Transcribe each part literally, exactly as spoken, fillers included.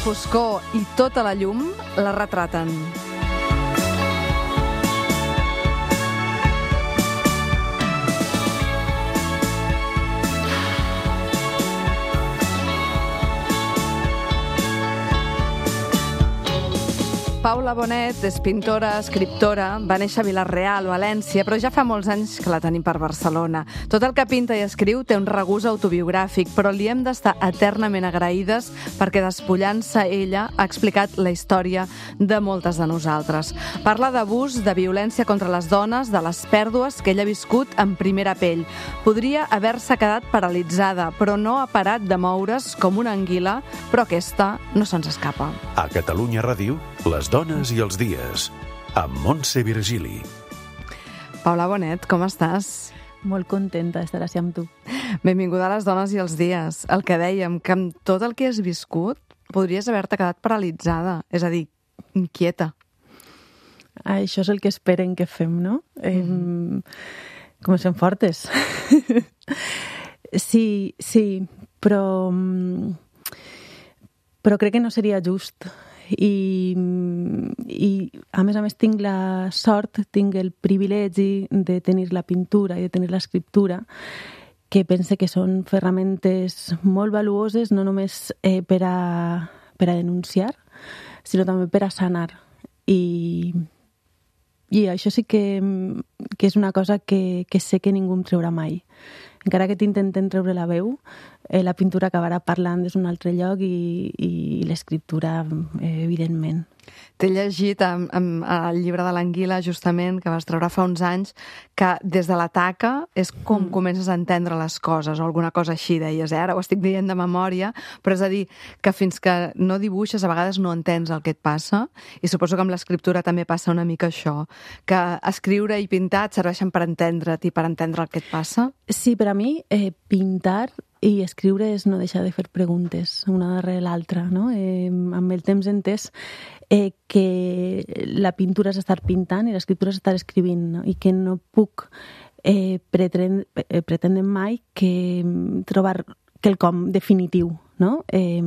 foscor i tota la llum la retraten. Paula Bonet és pintora, escriptora, va néixer a Vila-real, València, però ja fa molts anys que la tenim per Barcelona. Tot el que pinta i escriu té un regust autobiogràfic, però li hem d'estar eternament agraïdes perquè despullant-se ella ha explicat la història de moltes de nosaltres. Parla d'abús, de violència contra les dones, de les pèrdues que ella ha viscut en primera pell. Podria haver-se quedat paralitzada, però no ha parat de moure's com una anguila, però aquesta no se'ns escapa. A Catalunya Ràdio, les dones i els dies, amb Montse Virgili. Paula Bonet, com estàs? Molt contenta d'estar així amb tu. Benvinguda a les dones i els dies. El que dèiem, que amb tot el que has viscut podries haver-te quedat paralitzada, és a dir, inquieta. Això és el que esperen que fem, no? Mm. Eh, comencem fortes. Sí, sí, però... Però crec que no seria just. I, i a més a més tinc la sort, tinc el privilegi de tenir la pintura i de tenir l'escriptura, que pense que són ferramentes molt valuoses, no només eh, per, a, per a denunciar, sinó també per a sanar. I, i això sí que, que és una cosa que, que sé que ningú em traurà mai. Encara que t'intenten treure la veu, eh, la pintura acabarà parlant des d'un altre lloc i, i l'escriptura, eh, evidentment. T'he llegit en, en, el llibre de l'Anguila, justament, que vas treure fa uns anys, que des de la taca és com mm. comences a entendre les coses, o alguna cosa així, deies, eh? Ara ho estic dient de memòria, però és a dir, que fins que no dibuixes, a vegades no entens el que et passa, i suposo que amb l'escriptura també passa una mica això, que escriure i pintar et serveixen per entendre't i per entendre el que et passa? Sí, per a mi, eh, pintar i escriure és no deixar de fer preguntes, una darrere l'altra, no? Eh, amb el temps he entès eh, que la pintura és estar pintant i l'escriptura és estar escrivint, no? I que no puc eh, pretendre, eh, pretendre mai que trobar quelcom definitiu, no? Eh,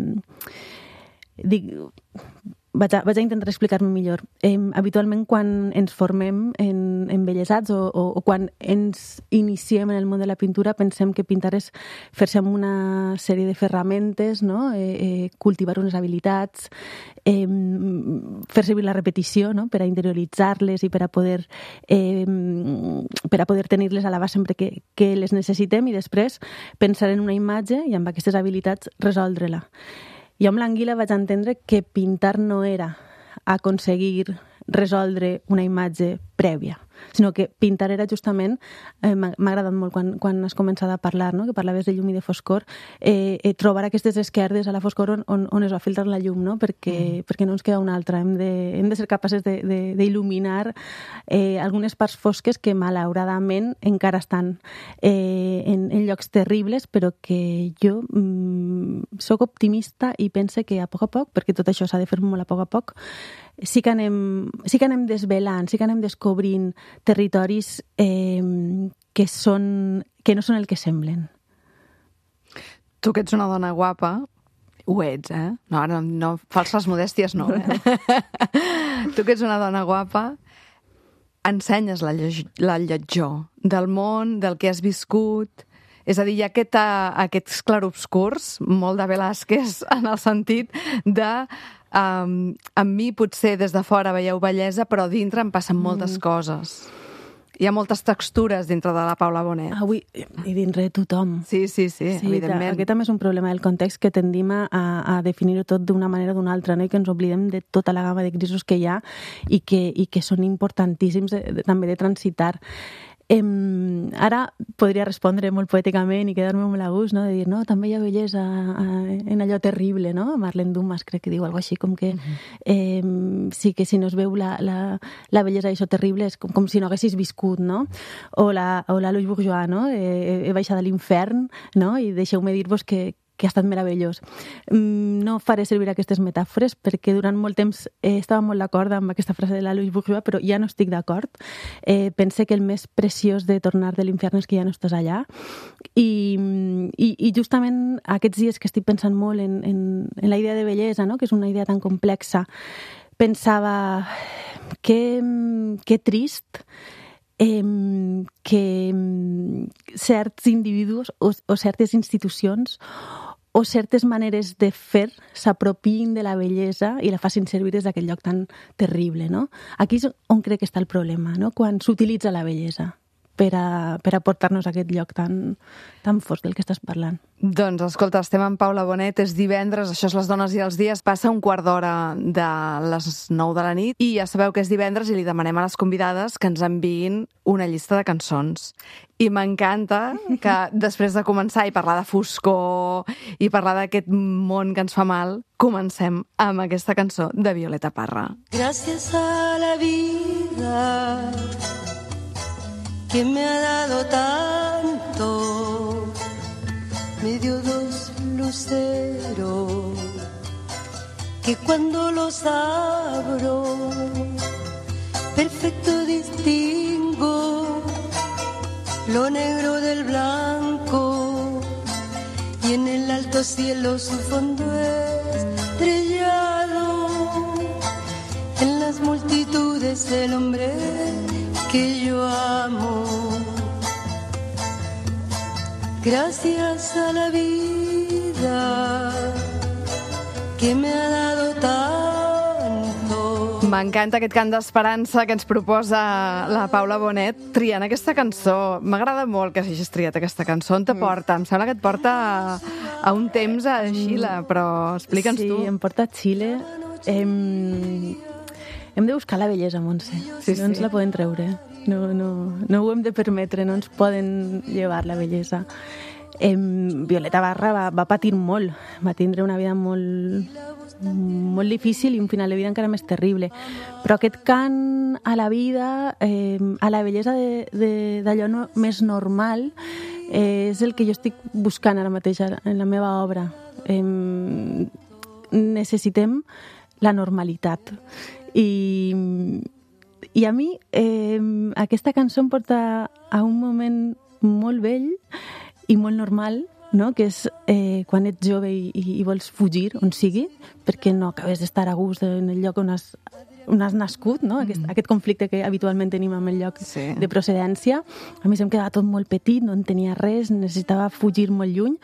dic... Vaig a, vaig a intentar explicar-me millor. Eh, habitualment, quan ens formem en, en belles arts o, o, o quan ens iniciem en el món de la pintura, pensem que pintar és fer-se amb una sèrie de ferramentes, no? eh, eh, cultivar unes habilitats, eh, fer servir la repetició, no? Per a interioritzar-les i per a poder, eh, per a poder tenir-les a l'abast sempre que, que les necessitem i després pensar en una imatge i amb aquestes habilitats resoldre-la. Jo amb l'Anguila vaig entendre que pintar no era aconseguir resoldre una imatge prèvia, sinó que pintar era justament, eh, m'ha agradat molt quan, quan has començat a parlar, no? Que parlaves de llum i de foscor, eh, eh, trobar aquestes esquerdes a la foscor on, on, on es va filtrar la llum, no? Perquè, mm. perquè no ens queda una altra, hem de, hem de ser capaces d'il·luminar eh, algunes parts fosques que malauradament encara estan eh, en, en llocs terribles, però que jo mm, sóc optimista i pense que a poc a poc, perquè tot això s'ha de fer molt a poc a poc, sí que anem, sí que anem desvelant, sí que anem descobrint territoris eh, que, són, que no són el que semblen. Tu que ets una dona guapa, ho ets, eh? No, no, no falses modèsties no, eh? Tu que ets una dona guapa, ensenyes la, lle la lletjor del món, del que has viscut. És a dir, hi ha aquest, aquests clarobscurs, molt de Velázquez, en el sentit de... Um, amb mi potser des de fora veieu bellesa, però dintre em passen moltes mm. coses. Hi ha moltes textures dintre de la Paula Bonet. Avui, i dintre de tothom. Sí, sí, sí, sí, evidentment. Aquest també és un problema del context, que tendim a, a definir-ho tot d'una manera o d'una altra, no? I que ens oblidem de tota la gamma de grisos que hi ha i que, i que són importantíssims de, de, també de transitar. Eh, ara podria respondre molt poèticament i quedar-me molt a gust, no? De dir, no, també hi ha bellesa en allò terrible, no? Marlene Dumas crec que diu alguna cosa així, com que uh-huh. eh, sí que si no es veu la, la, la bellesa d'això terrible és com, com si no haguessis viscut, no? O la, o la Louise Bourgeois, no? Eh, he baixat a l'infern, no? I deixeu-me dir-vos que que ha estat meravellós. No faré servir aquestes metàfores perquè durant molt temps eh, estava molt d'acord amb aquesta frase de la Louise Bourgeois, però ja no estic d'acord. Eh, pense que el més preciós de tornar de l'infern és que ja no estàs allà. I, i, i justament aquests dies que estic pensant molt en, en, en la idea de bellesa, no? Que és una idea tan complexa, pensava que, que trist eh, que certs individus o, o certes institucions o certes maneres de fer s'apropien de la bellesa i la facin servir des d'aquest lloc tan terrible, no? Aquí és on crec que està el problema, no? Quan s'utilitza la bellesa per a, per a portar-nos a aquest lloc tan, tan fosc del que estàs parlant. Doncs, escolta, estem amb Paula Bonet, és divendres, això és Les dones i els dies, passa un quart d'hora de les nou de la nit i ja sabeu que és divendres i li demanem a les convidades que ens enviïn una llista de cançons. I m'encanta que després de començar i parlar de foscor i parlar d'aquest món que ens fa mal, comencem amb aquesta cançó de Violeta Parra. Gràcies a la vida que me ha dado tanto, me dio dos luceros que cuando los abro perfecto distingo lo negro del blanco y en el alto cielo su fondo estrellado, en las multitudes el hombre que yo amo. Gracias a la vida que me ha dado tanto. M'encanta aquest cant d'esperança que ens proposa la Paula Bonet triant aquesta cançó. M'agrada molt que hagis triat aquesta cançó. On te porta? Em sembla que et porta a, a un temps a Xile, però explica'ns sí, tu. Sí, em porta a Xile. Hem, hem de buscar la bellesa, Montse. Sí, no ens sí. la poden treure. No, no, no ho hem de permetre, no ens poden llevar la bellesa. Em, Violeta Parra va, va patir molt, va tindre una vida molt, molt difícil i un final de vida encara més terrible. Però aquest cant a la vida, eh, a la bellesa d'allò no, més normal, eh, és el que jo estic buscant ara mateix en la meva obra. Eh, necessitem la normalitat. I... I a mi eh, aquesta cançó em porta a un moment molt vell i molt normal, no? Que és eh, quan ets jove i, i vols fugir on sigui, perquè no acabes d'estar a gust en el lloc on has, on has nascut, no? Aquest, mm. aquest conflicte que habitualment tenim amb el lloc sí. de procedència. A mi se'm quedava tot molt petit, no en tenia res, necessitava fugir molt lluny.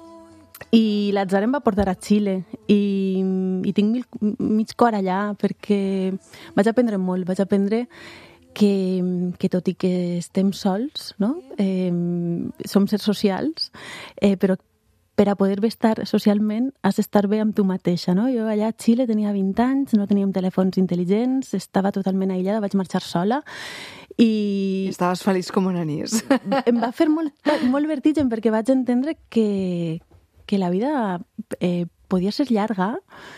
I l'atzar em va portar a Xile i, i tinc mil, mig cor allà perquè vaig aprendre molt, vaig aprendre que, que tot i que estem sols, no? eh, som sers socials, eh, però per a poder estar socialment has d'estar bé amb tu mateixa, no? Jo allà a Xile tenia vint anys, no teníem telèfons intel·ligents, estava totalment aïllada, vaig marxar sola i... I estaves feliç com un anís. Em va fer molt, molt vertigen perquè vaig entendre que que la vida eh, podia ser llarga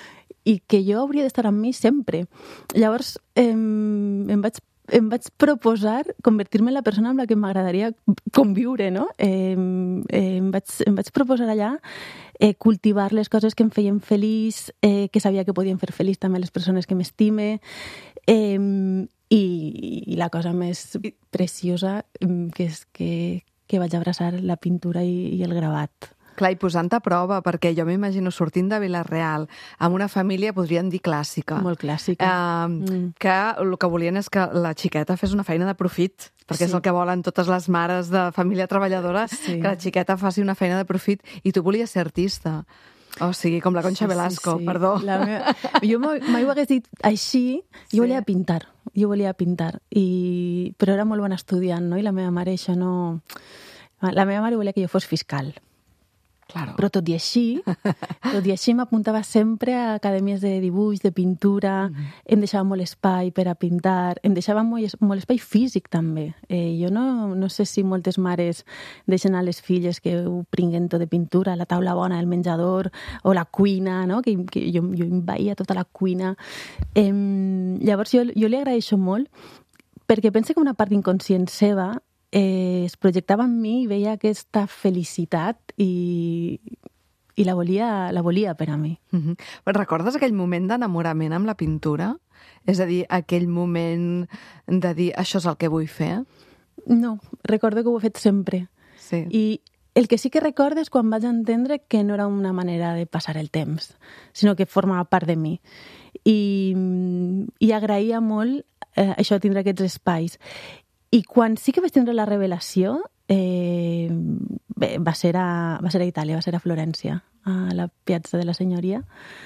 i que jo hauria d'estar amb mi sempre. Llavors, eh, em, vaig, em vaig proposar convertir-me en la persona amb la que m'agradaria conviure, no? Eh, eh, em, vaig, em vaig proposar allà eh, cultivar les coses que em feien feliç, eh, que sabia que podien fer feliç també les persones que m'estime, eh, i, i la cosa més preciosa que és que, que vaig abraçar la pintura i, i el gravat. Clar, i posant a prova, perquè jo m'imagino sortint de Vila-real amb una família, podríem dir clàssica. Molt clàssica. Eh, mm. Que el que volien és que la xiqueta fes una feina de profit, perquè sí. és el que volen totes les mares de família treballadora, sí. que la xiqueta faci una feina de profit, i tu volies ser artista. O sigui, com la Concha sí, Velasco, sí, sí. perdó. La meva... Jo mai ho hagués dit així, jo sí. volia pintar, jo volia pintar, I... però era molt bona estudiant, no? I la meva mare això no... La meva mare volia que jo fos fiscal. Claro. Però tot i així, tot i així m'apuntava sempre a acadèmies de dibuix, de pintura, mm. em deixava molt espai per a pintar, em deixava molt, molt espai físic també. Eh, jo no, no sé si moltes mares deixen a les filles que ho pringuen tot de pintura, la taula bona del menjador o la cuina, no? que, que jo, jo envaïa tota la cuina. Eh, llavors jo, jo li agraeixo molt perquè pense que una part inconscient seva Eh, es projectava en mi i veia aquesta felicitat i, i la, volia, la volia per a mi. Mm-hmm. Recordes aquell moment d'enamorament amb la pintura? És a dir, aquell moment de dir això és el que vull fer? No, recordo que ho he fet sempre. Sí. I el que sí que recordo és quan vaig entendre que no era una manera de passar el temps, sinó que formava part de mi. I, i agraïa molt eh, això, tindre aquests espais. I quan sí que vaig tindre la revelació, eh, bé, va, ser a, va ser a Itàlia, va ser a Florència, a la Piazza de la Signoria,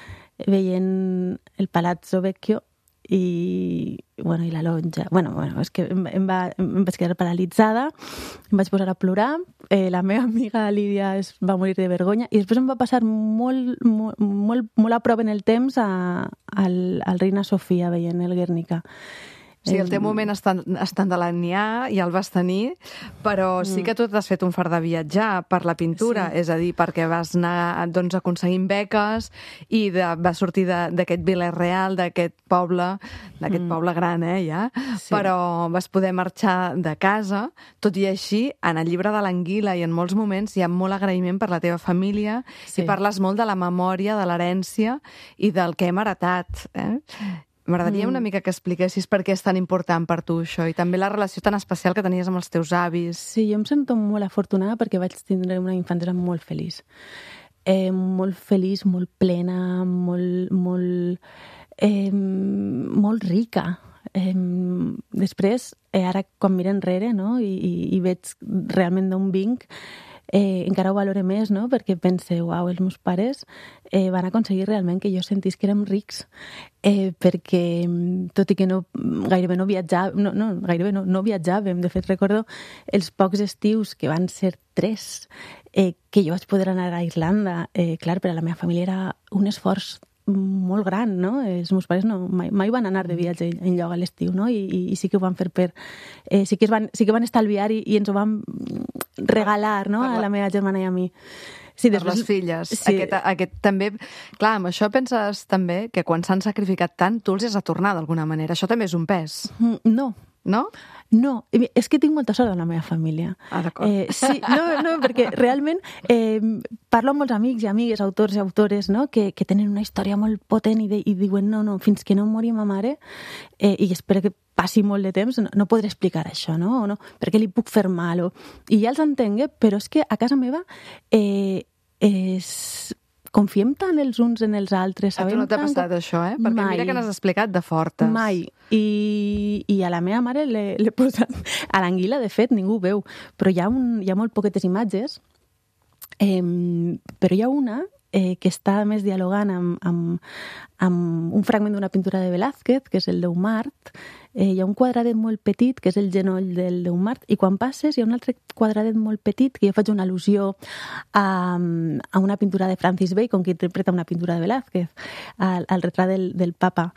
veient el Palazzo Vecchio i, bueno, i la lonja. Bueno, bueno, és que em, em, va, em vaig quedar paralitzada, em vaig posar a plorar, eh, la meva amiga Lídia es va morir de vergonya i després em va passar molt, molt, molt, molt a prop en el temps a, al, al Reina Sofia veient el Guernica. O sigui, el teu moment estandalanià ja el vas tenir, però sí que tu t'has fet un fart de viatjar per la pintura, sí. És a dir, perquè vas anar doncs, aconseguint beques i de, vas sortir d'aquest Vila-real, d'aquest poble, d'aquest mm. poble gran, eh, ja, sí. Però vas poder marxar de casa, tot i així, en el llibre de l'Anguila i en molts moments hi ha molt agraïment per la teva família sí. I parles molt de la memòria, de l'herència i del que hem heretat, eh? M'agradaria una mica que expliquessis per què és tan important per tu això i també la relació tan especial que tenies amb els teus avis. Sí, jo em sento molt afortunada perquè vaig tindre una infància molt feliç. Eh, molt feliç, molt plena, molt, molt, eh, molt rica. Eh, després, eh, ara quan miro enrere, no? I, i, i veig realment d'on vinc, Eh, encara ho valore més, no? Perquè pense, uau, els meus pares eh, van aconseguir realment que jo sentís que érem rics, eh, perquè tot i que no, gairebé no viatjàvem, no, no, gairebé no, no viatjàvem, de fet recordo els pocs estius, que van ser tres, eh, que jo vaig poder anar a Irlanda, eh, clar, per a la meva família era un esforç molt gran, no? Els meus pares no, mai, mai van anar de viatge enlloc a l'estiu, no? I, i, i sí que ho van fer per... Eh, sí, que es van, sí que van estalviar i, i ens ho van regalar, no? A la meva germana i a mi. Sí, per després, les filles. Sí. Aquest, aquest també... Clar, amb això penses també que quan s'han sacrificat tant, tu els has de tornar d'alguna manera. Això també és un pes. No. No? No, és que tinc molta sort en la meva família. Ah, d'acord. Eh, sí, no, no, perquè realment eh, parlo amb molts amics i amigues, autors i autores, no?, que, que tenen una història molt potent i, de, i diuen, no, no, fins que no mori ma mare, eh, i espero que passi molt de temps, no, no podré explicar això, no? O no? Perquè li puc fer mal. O... I ja els entenc, però és que a casa meva eh, és... confiem tant els uns en els altres. A tu no t'ha passat com... això, eh? Perquè mai. Mira que n'has explicat de fortes. Mai. I, i a la meva mare l'he posat... A l'Anguila, de fet, ningú ho veu. Però hi ha, un, hi ha molt poquetes imatges. Eh, però hi ha una eh, que està més dialogant amb, amb, amb un fragment d'una pintura de Velázquez, que és el Deumart. Eh, hi ha un quadradet molt petit, que és el genoll del Deumart, i quan passes hi ha un altre quadradet molt petit, que jo faig una al·lusió a, a una pintura de Francis Bacon, que interpreta una pintura de Velázquez, al, al retrat del, del papa.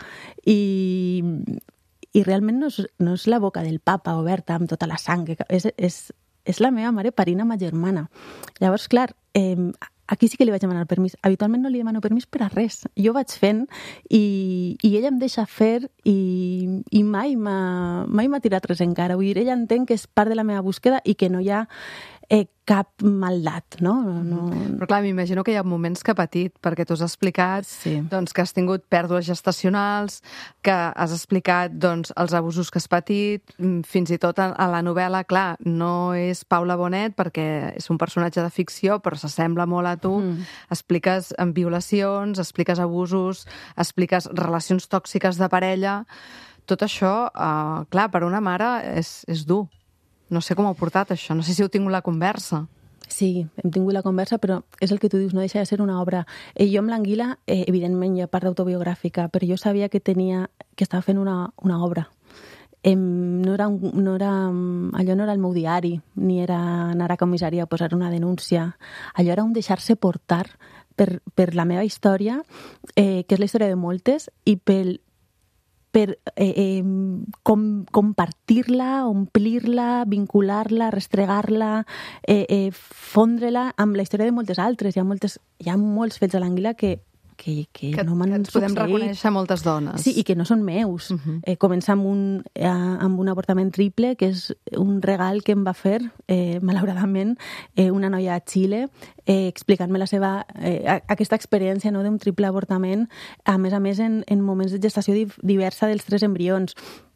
I, i realment no és, no és la boca del papa oberta amb tota la sang, és, és, és la meva mare parint a ma germana. Llavors, clar, eh, aquí sí que li vaig demanar permís. Habitualment no li demano permís per a res. Jo vaig fent i, i ella em deixa fer i, i mai m'ha mai m'ha tirat res encara. Vull dir, ella entén que és part de la meva búsqueda i que no hi ha eh, cap maldat, no? no... Però clar, m'imagino que hi ha moments que ha patit, perquè tu has explicat sí. doncs, que has tingut pèrdues gestacionals, que has explicat doncs, els abusos que has patit, fins i tot a, a la novel·la, clar, no és Paula Bonet, perquè és un personatge de ficció, però s'assembla molt a tu, mm. expliques violacions, expliques abusos, expliques relacions tòxiques de parella. Tot això, eh, clar, per una mare és, és dur. No sé com ho ha portat, això. No sé si heu tingut la conversa. Sí, hem tingut la conversa, però és el que tu dius, no deixa de ser una obra. Eh, jo amb l'Anguila, eh, evidentment, hi ha part autobiogràfica, però jo sabia que tenia que estava fent una, una obra. Eh, no era un, no era, allò no era el meu diari, ni era anar a comissaria a posar una denúncia. Allò era un deixar-se portar per, per la meva història, eh, que és la història de moltes, i pel per eh, eh, com, compartir-la, omplir-la, vincular-la, restregar-la, eh, eh, fondre-la amb la història de moltes altres. Hi ha, moltes, hi ha molts fets a l'Anguila que, que, que, que no m'han succeït. Que podem reconèixer moltes dones. Sí, i que no són meus. Uh -huh. eh, comença amb un, eh, amb un avortament triple, que és un regal que em va fer, eh, malauradament, eh, una noia a Xile, eh, explicant-me la seva, eh, aquesta experiència, no?, d'un triple avortament, a més a més en, en moments de gestació diversa dels tres embrions.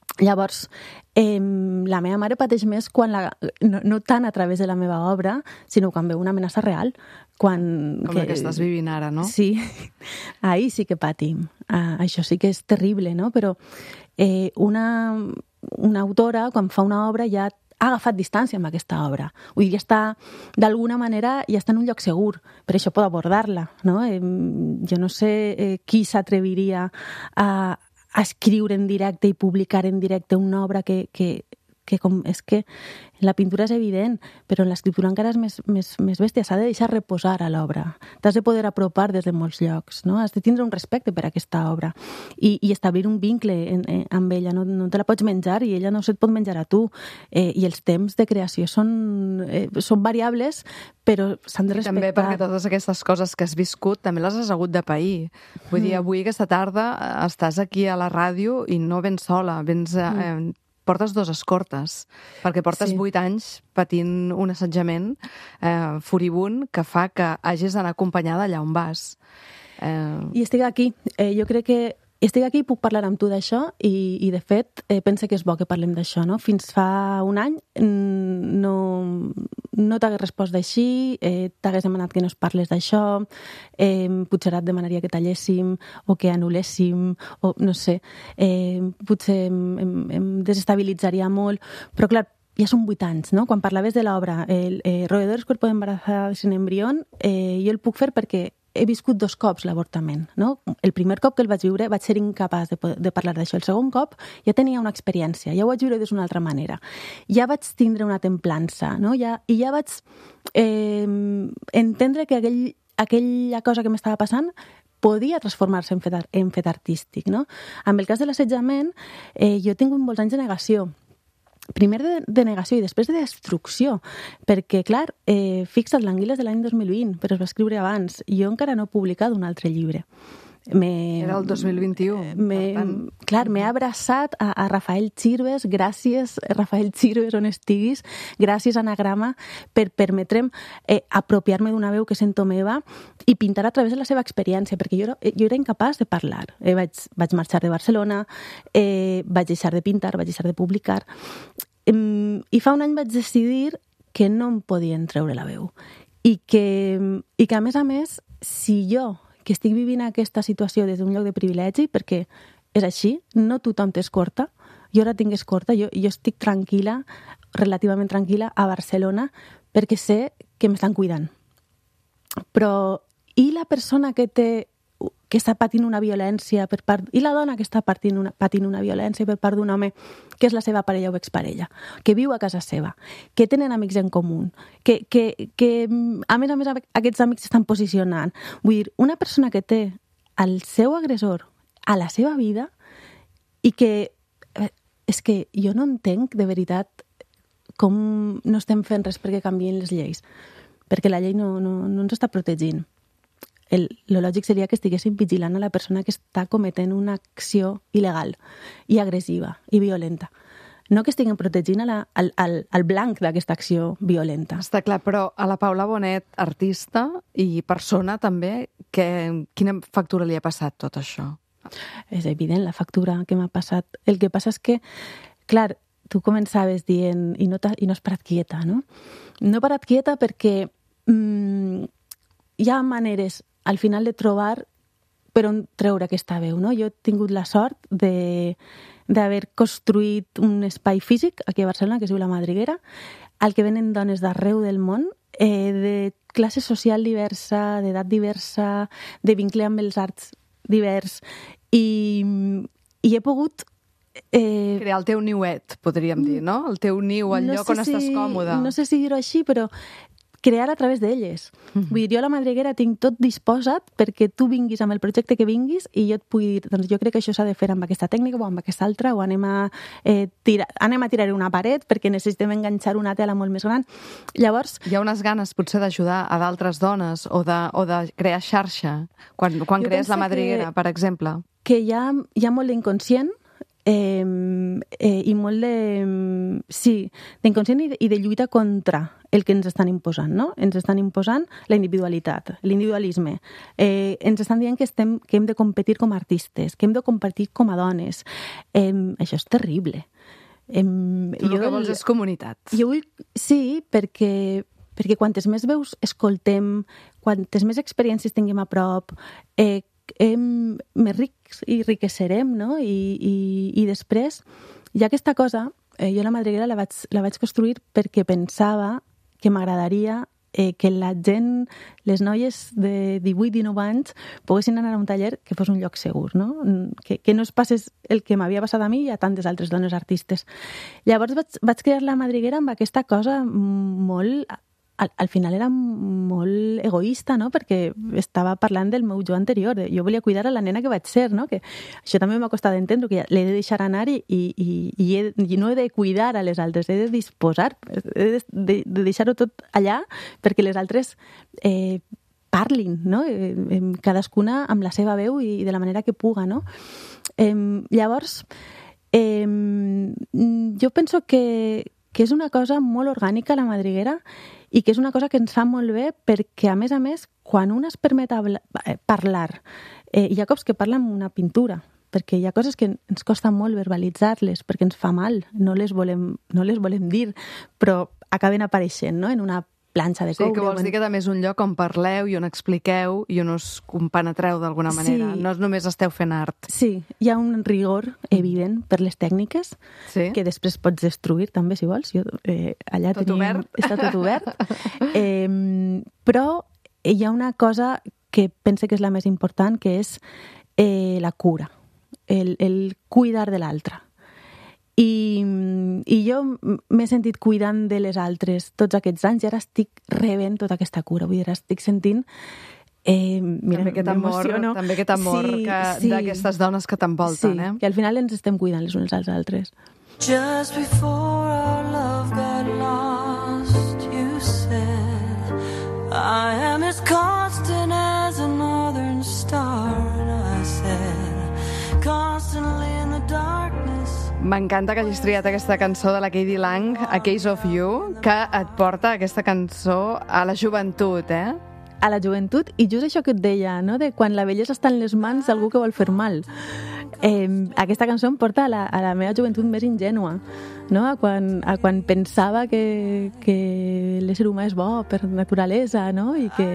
Llavors, eh, la meva mare pateix més quan la, no, no tant a través de la meva obra, sinó quan veu una amenaça real. Quan, Com que, que estàs vivint ara, no? Sí, ahir sí que patim. Uh, això sí que és terrible, no? Però eh, una, una autora, quan fa una obra, ja ha agafat distància amb aquesta obra. Vull dir, ja està, d'alguna manera, ja està en un lloc segur, per això pot abordar-la, no? Eh, jo no sé eh, qui s'atreviria a a escriure en directe i publicar en directe una obra que, que, que com, és que la pintura és evident, però en l'escriptura encara és més, més, més bèstia, s'ha de deixar reposar a l'obra, t'has de poder apropar des de molts llocs, no? Has de tindre un respecte per aquesta obra i, i establir un vincle en, en, amb ella, no, no te la pots menjar i ella no se't pot menjar a tu, eh, i els temps de creació són, eh, són variables, però s'han de respectar. I també perquè totes aquestes coses que has viscut també les has hagut de pair. Vull dir, avui aquesta tarda estàs aquí a la ràdio i no vens sola, vens, eh, portes dos escortes, perquè portes vuit sí. anys patint un assetjament eh, furibund que fa que hagis d'anar acompanyada allà on vas. Eh... I estic aquí. Eh, jo crec que estic aquí i puc parlar amb tu d'això i, i de fet, eh, penso que és bo que parlem d'això, no? Fins fa un any no, no t'hagués respost així, eh, t'hagués demanat que no es parles d'això, eh, potser et demanaria que talléssim o que anul·léssim, o no sé, eh, potser em, em, em desestabilitzaria molt, però clar, ja són vuit anys, no? Quan parlaves de l'obra, el eh, Roedores cuerpo embarazada sin embrión, eh, jo el puc fer perquè he viscut dos cops l'avortament, no? El primer cop que el vaig viure vaig ser incapaç de, de parlar d'això. El segon cop ja tenia una experiència, ja ho vaig viure d'una altra manera. Ja vaig tindre una templança, no? Ja, i ja vaig eh, entendre que aquell, aquella cosa que m'estava passant podia transformar-se en fet, en fet artístic, no? Amb el cas de l'assetjament, eh, jo he tingut molts anys de negació. Primer de, de negació i després de destrucció, perquè, clar, eh, fixa't, l'Anguiles de l'any dos mil vint, però es va escriure abans. Jo encara no he publicat un altre llibre. Era el dos mil vint-i-u. Me, clar, m'he abraçat a, a Rafael Chirves, gràcies, Rafael Chirves, on estiguis, gràcies, Anagrama, per permetre'm eh, apropiar-me d'una veu que sento meva i pintar a través de la seva experiència, perquè jo era, jo era incapaç de parlar. Eh, vaig, vaig marxar de Barcelona, eh, vaig deixar de pintar, vaig deixar de publicar, eh, i fa un any vaig decidir que no em podien treure la veu. I que, i que a més a més, si jo que estic vivint aquesta situació des d'un lloc de privilegi, perquè és així, no tothom té escorta, jo ara tinc escorta, jo, jo estic tranquil·la, relativament tranquil·la, a Barcelona, perquè sé que m'estan cuidant. Però, i la persona que té que està patint una violència per part... I la dona que està patint una, patint una violència per part d'un home que és la seva parella o exparella, que viu a casa seva, que tenen amics en comú, que, que, que a més a més aquests amics s'estan posicionant. Vull dir, una persona que té el seu agressor a la seva vida i que... És que jo no entenc, de veritat, com no estem fent res perquè canvien les lleis. Perquè la llei no, no, no ens està protegint. El, lo lògic seria que estiguessin vigilant a la persona que està cometent una acció il·legal i agressiva i violenta. No que estiguin protegint a la, al, al, al blanc d'aquesta acció violenta. Està clar, però a la Paula Bonet, artista i persona també, que, quina factura li ha passat tot això? És evident la factura que m'ha passat. El que passa és que, clar, tu començaves dient i no, i no has parat quieta, no? No he parat quieta perquè mmm, hi ha maneres al final de trobar per on treure aquesta veu, no? Jo he tingut la sort de d'haver construït un espai físic aquí a Barcelona que es diu La Madriguera, al que venen dones d'arreu del món, eh, de classe social diversa, d'edat diversa, de vincle amb els arts divers, i, i he pogut Eh, crear el teu niuet, podríem dir, no? El teu niu, el no lloc on si, estàs còmode. No sé si dir-ho així, però crear a través d'elles. Mm-hmm. Vull dir, jo a La Madriguera tinc tot disposat perquè tu vinguis amb el projecte que vinguis i jo et pugui dir, doncs jo crec que això s'ha de fer amb aquesta tècnica o amb aquesta altra, o anem a, eh, tira, anem a tirar una paret perquè necessitem enganxar una tela molt més gran. Llavors... Hi ha unes ganes, potser, d'ajudar a d'altres dones o de, o de crear xarxa quan, quan crees La Madriguera, que, per exemple. Que hi ha, hi ha molt d'inconscient eh, eh, i molt de... Sí, d'inconscient i de, i de lluita contra el que ens estan imposant, no? Ens estan imposant la individualitat, l'individualisme. Eh, ens estan dient que, estem, que hem de competir com a artistes, que hem de competir com a dones. Eh, això és terrible. Eh, tu el jo, que vols és comunitat. Jo vull, sí, perquè, perquè quantes més veus escoltem, quantes més experiències tinguem a prop, eh, hem, més rics i riquecerem, no? I, i, i després hi ha aquesta cosa, eh, jo la madriguera la vaig, la vaig construir perquè pensava que m'agradaria eh, que la gent, les noies de divuit dinou anys, poguessin anar a un taller que fos un lloc segur, no? Que, que no es passés el que m'havia passat a mi i a tantes altres dones artistes. Llavors vaig, vaig crear la madriguera amb aquesta cosa molt... Al, al final era molt egoista, no? Perquè estava parlant del meu jo anterior. Jo volia cuidar a la nena que vaig ser, no? Que això també m'ha costat d'entendre, que l'he de deixar anar i, i, i, he, i no he de cuidar a les altres, he de disposar, he de, de, de deixar-ho tot allà perquè les altres eh, parlin, no? Eh, cadascuna amb la seva veu i de la manera que puga, no? Eh, llavors, eh, jo penso que, que és una cosa molt orgànica, la madriguera, i que és una cosa que ens fa molt bé perquè, a més a més, quan un es permet habla, parlar, eh, hi ha cops que parla amb una pintura, perquè hi ha coses que ens costa molt verbalitzar-les, perquè ens fa mal, no les volem, no les volem dir, però acaben apareixent, no?, en una planxa de coure. Sí, que vols dir que també és un lloc on parleu i on expliqueu i on us compenetreu d'alguna manera. Sí. No només esteu fent art. Sí, hi ha un rigor evident per les tècniques, sí, que després pots destruir també, si vols. Jo, eh, allà tot tenim... obert. Està tot obert. Eh, però hi ha una cosa que pense que és la més important, que és eh, la cura, el, el cuidar de l'altre. I, i jo m'he sentit cuidant de les altres tots aquests anys i ara estic rebent tota aquesta cura. Vull dir, estic sentint... Eh, mira, també aquest amor, també aquest amor sí, que, sí. d'aquestes dones que t'envolten. Sí, eh? que al final ens estem cuidant les unes als altres. Just before our love got lost, you said, I am as constant as a northern star. And I said, constantly in the darkness. M'encanta que hagis triat aquesta cançó de la K D Lang, A Case of You, que et porta aquesta cançó a la joventut, eh? A la joventut, i just això que et deia, no?, de quan la bellesa està en les mans d'algú que vol fer mal. Eh, aquesta cançó em porta a la, a la meva joventut més ingènua, no?, a quan, a quan pensava que, que l'ésser humà és bo per naturalesa, no?, i que...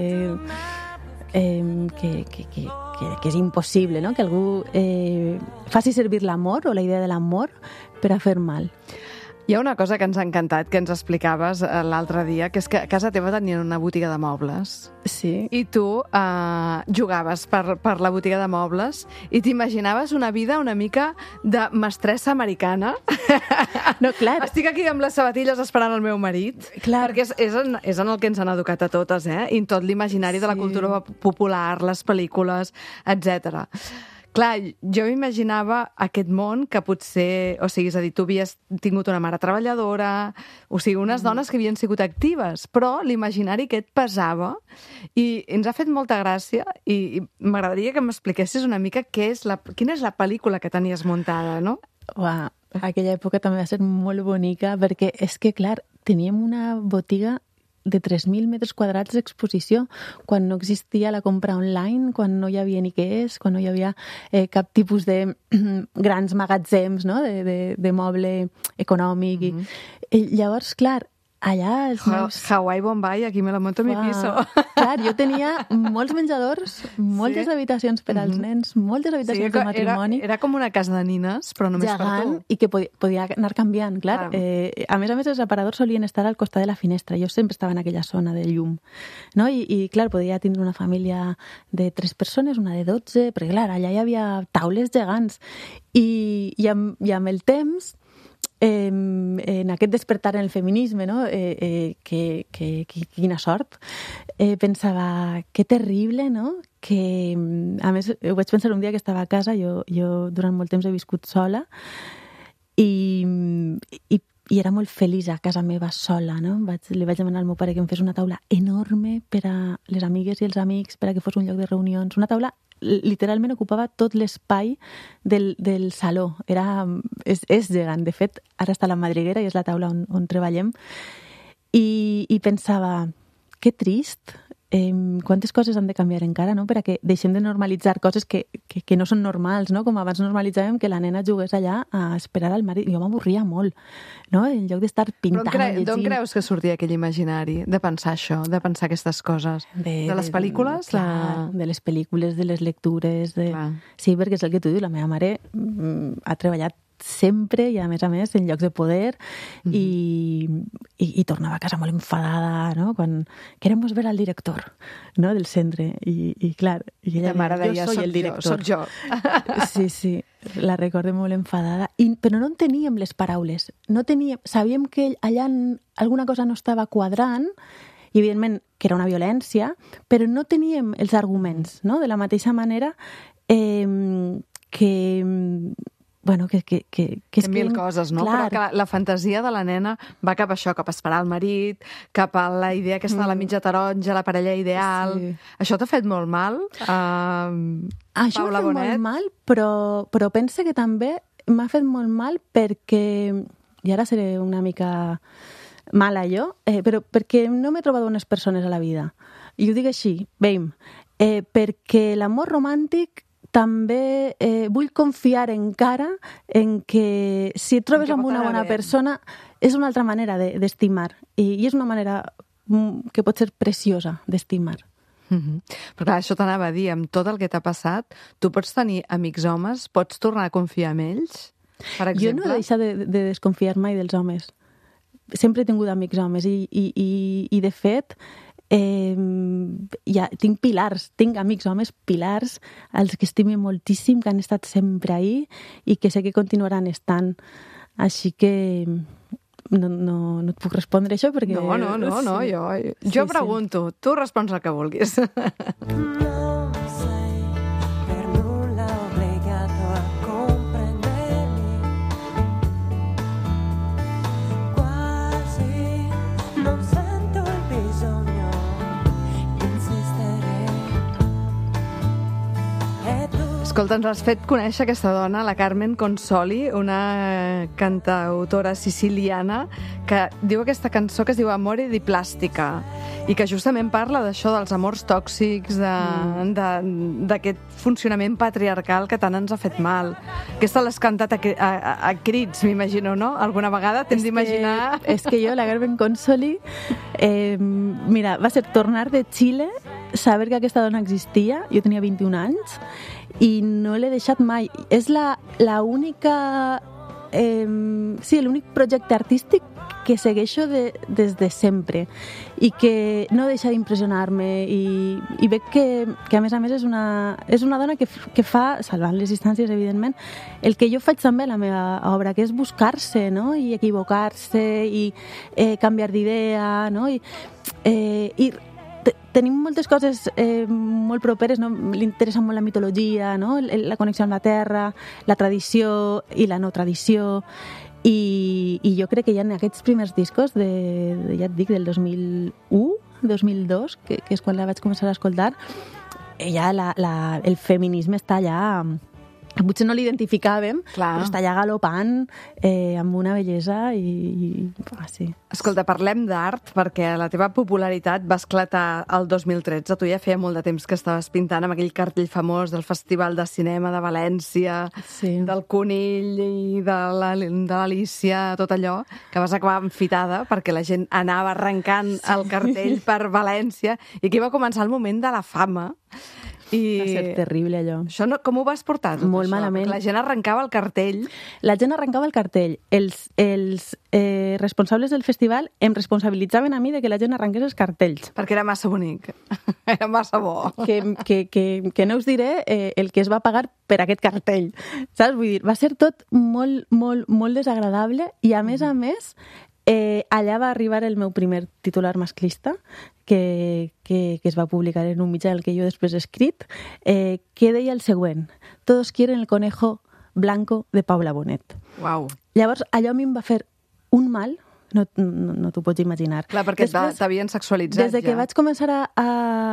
Eh, que, que, que, que, que és impossible, no?, que algú eh, faci servir l'amor o la idea de l'amor per a fer mal. Hi ha una cosa que ens ha encantat, que ens explicaves l'altre dia, que és que a casa teva tenien una botiga de mobles. Sí. I tu eh, jugaves per, per la botiga de mobles i t'imaginaves una vida una mica de mestressa americana. No, clar. Estic aquí amb les sabatilles esperant el meu marit. Clar. Perquè és, és, en, és en el que ens han educat a totes, eh? I en tot l'imaginari sí. de la cultura popular, les pel·lícules, etcètera. Clar, jo m'imaginava aquest món que potser... O sigui, és a dir, tu havies tingut una mare treballadora, o sigui, unes mm. dones que havien sigut actives, però l'imaginari que et pesava i ens ha fet molta gràcia i, i m'agradaria que m'expliquessis una mica què és la, quina és la pel·lícula que tenies muntada, no? Uau, aquella època també va ser molt bonica perquè és que, clar, teníem una botiga de tres mil metres quadrats d'exposició, quan no existia la compra online, quan no hi havia ni què és, quan no hi havia eh, cap tipus de grans magatzems, no?, de, de, de moble econòmic. Mm-hmm. I, i llavors, clar, allà... Els meus... Hawaii, Bombay, aquí me la monto a mi piso. Clar, jo tenia molts menjadors, moltes sí. habitacions per als mm-hmm. nens, moltes habitacions sí, de matrimoni. Era, era com una casa de nines, però només gegant, per tu. I que podia, podia anar canviant, clar. Ah. Eh, a més a més, els aparadors solien estar al costat de la finestra. Jo sempre estava en aquella zona de llum. No? I, i clar, podia tindre una família de tres persones, una de dotze, perquè clar, allà hi havia taules gegants. I, i, amb, i amb el temps... Eh, en aquest despertar en el feminisme, no? eh, eh, que, que, que quina sort, eh, pensava que terrible, no? Que, a més, ho vaig pensar un dia que estava a casa, jo, jo durant molt temps he viscut sola i, i, i era molt feliç a casa meva sola, no? Vaig, li vaig demanar al meu pare que em fes una taula enorme per a les amigues i els amics, per a que fos un lloc de reunions, una taula literalment ocupava tot l'espai del, del saló. Era, és, és gegant. De fet, ara està a la madriguera i és la taula on, on treballem. I, i pensava, que trist, eh, quantes coses han de canviar encara, no? Perquè deixem de normalitzar coses que, que, que no són normals, no? Com abans normalitzàvem que la nena jugués allà a esperar al marit. Jo m'avorria molt, no? En lloc d'estar pintant Però o llegint. d'on creus que sortia aquell imaginari de pensar això, de pensar aquestes coses? De, de les pel·lícules? De, clar, de les pel·lícules, de les lectures. De... Clar. Sí, perquè és el que tu dius, la meva mare mm, ha treballat sempre i, a més a més, en llocs de poder mm-hmm. i, i, i tornava a casa molt enfadada, no? Quan queremos ver al director, no? Del centre. I, i clar, i ella la mare deia, jo soy soc el director. Jo, soc jo. Sí, sí, la recordo molt enfadada. I, però no en teníem les paraules. No teníem, sabíem que allà alguna cosa no estava quadrant i, evidentment, que era una violència, però no teníem els arguments, no? De la mateixa manera eh, que... Bueno, que, que, que, que, que mil coses, no? Clar. Però que la, la fantasia de la nena va cap a això, cap a esperar el marit, cap a la idea aquesta mm. de la mitja taronja, la parella ideal... Sí. Això t'ha fet molt mal, uh, Això Paula m'ha fet Bonet? molt mal, però, però pense que també m'ha fet molt mal perquè... I ara seré una mica mala jo, eh, però perquè no m'he trobat bones persones a la vida. I ho dic així, veiem, eh, perquè l'amor romàntic també eh, vull confiar encara en que si et trobes amb una bona persona és una altra manera d'estimar de, i, i és una manera que pot ser preciosa d'estimar. Mm-hmm. Però clar, això t'anava a dir, amb tot el que t'ha passat, tu pots tenir amics homes, pots tornar a confiar en ells, per exemple? Jo no he deixat de, de desconfiar mai dels homes. Sempre he tingut amics homes i, i, i, i de fet... Eh, ja, tinc pilars, tinc amics homes pilars, els que estime moltíssim, que han estat sempre ahí i que sé que continuaran estant. Així que no, no, no et puc respondre això perquè... No, no, no, no sí. jo, jo sí, pregunto, sí. Tu respons el que vulguis. No sei per nulla obbligato a comprendermi, quasi non sento il bisogno. Escolta, ens has fet conèixer aquesta dona, la Carmen Consoli, una cantautora siciliana que diu aquesta cançó que es diu Amore di Plastica i que justament parla d'això, dels amors tòxics, d'aquest mm. funcionament patriarcal que tant ens ha fet mal. Aquesta l'has cantat a, a, a, a crits, m'imagino, no? Alguna vegada t'hem d'imaginar... És que jo, la Carmen Consoli, eh, mira, va ser tornar de Xile, saber que aquesta dona existia, jo tenia vint-i-un anys, i no l'he deixat mai. És la, la única... Eh, sí, l'únic projecte artístic que segueixo de, des de sempre i que no deixa d'impressionar-me i, i veig que, que a més a més és una, és una dona que, que fa, salvant les distàncies evidentment, el que jo faig també a la meva obra, que és buscar-se, no? I equivocar-se i eh, canviar d'idea, no? I, eh, i tenim moltes coses eh, molt properes, no? Li interessa molt la mitologia, no? La connexió amb la terra, la tradició i la no tradició. I, i jo crec que ja en aquests primers discos, de, de, ja et dic, del dos mil u, dos mil dos, que, que és quan la vaig començar a escoltar, ja la, la, el feminisme està allà... Potser no l'identificàvem, però està allà galopant eh, amb una bellesa i... i ah, sí. Escolta, parlem d'art, perquè la teva popularitat va esclatar el dos mil tretze. Tu ja feia molt de temps que estaves pintant amb aquell cartell famós del Festival de Cinema de València, sí. Del Conill i de l'Alícia, tot allò, que vas acabar enfitada perquè la gent anava arrencant sí. el cartell per València, i aquí va començar el moment de la fama. I va ser terrible, allò. Això no, com ho vas portar, tot Molt això? malament. Perquè la gent arrencava el cartell. La gent arrencava el cartell. Els, els eh, responsables del festival em responsabilitzaven a mi de que la gent arrenqués els cartells. Perquè era massa bonic. Era massa bo. Que, que, que, que no us diré eh, el que es va pagar per aquest cartell. Saps? Vull dir, va ser tot molt, molt, molt desagradable i, a més a més, Eh, allà va arribar el meu primer titular masclista, que, que, que es va publicar en un mitjà el que jo després he escrit, eh, que deia el següent: todos quieren el conejo blanco de Paula Bonet. Uau. Llavors, allò a mi em va fer un mal, no, no, no t'ho pots imaginar. Clar, perquè t'havien sexualitzat des de ja. que vaig començar a, a,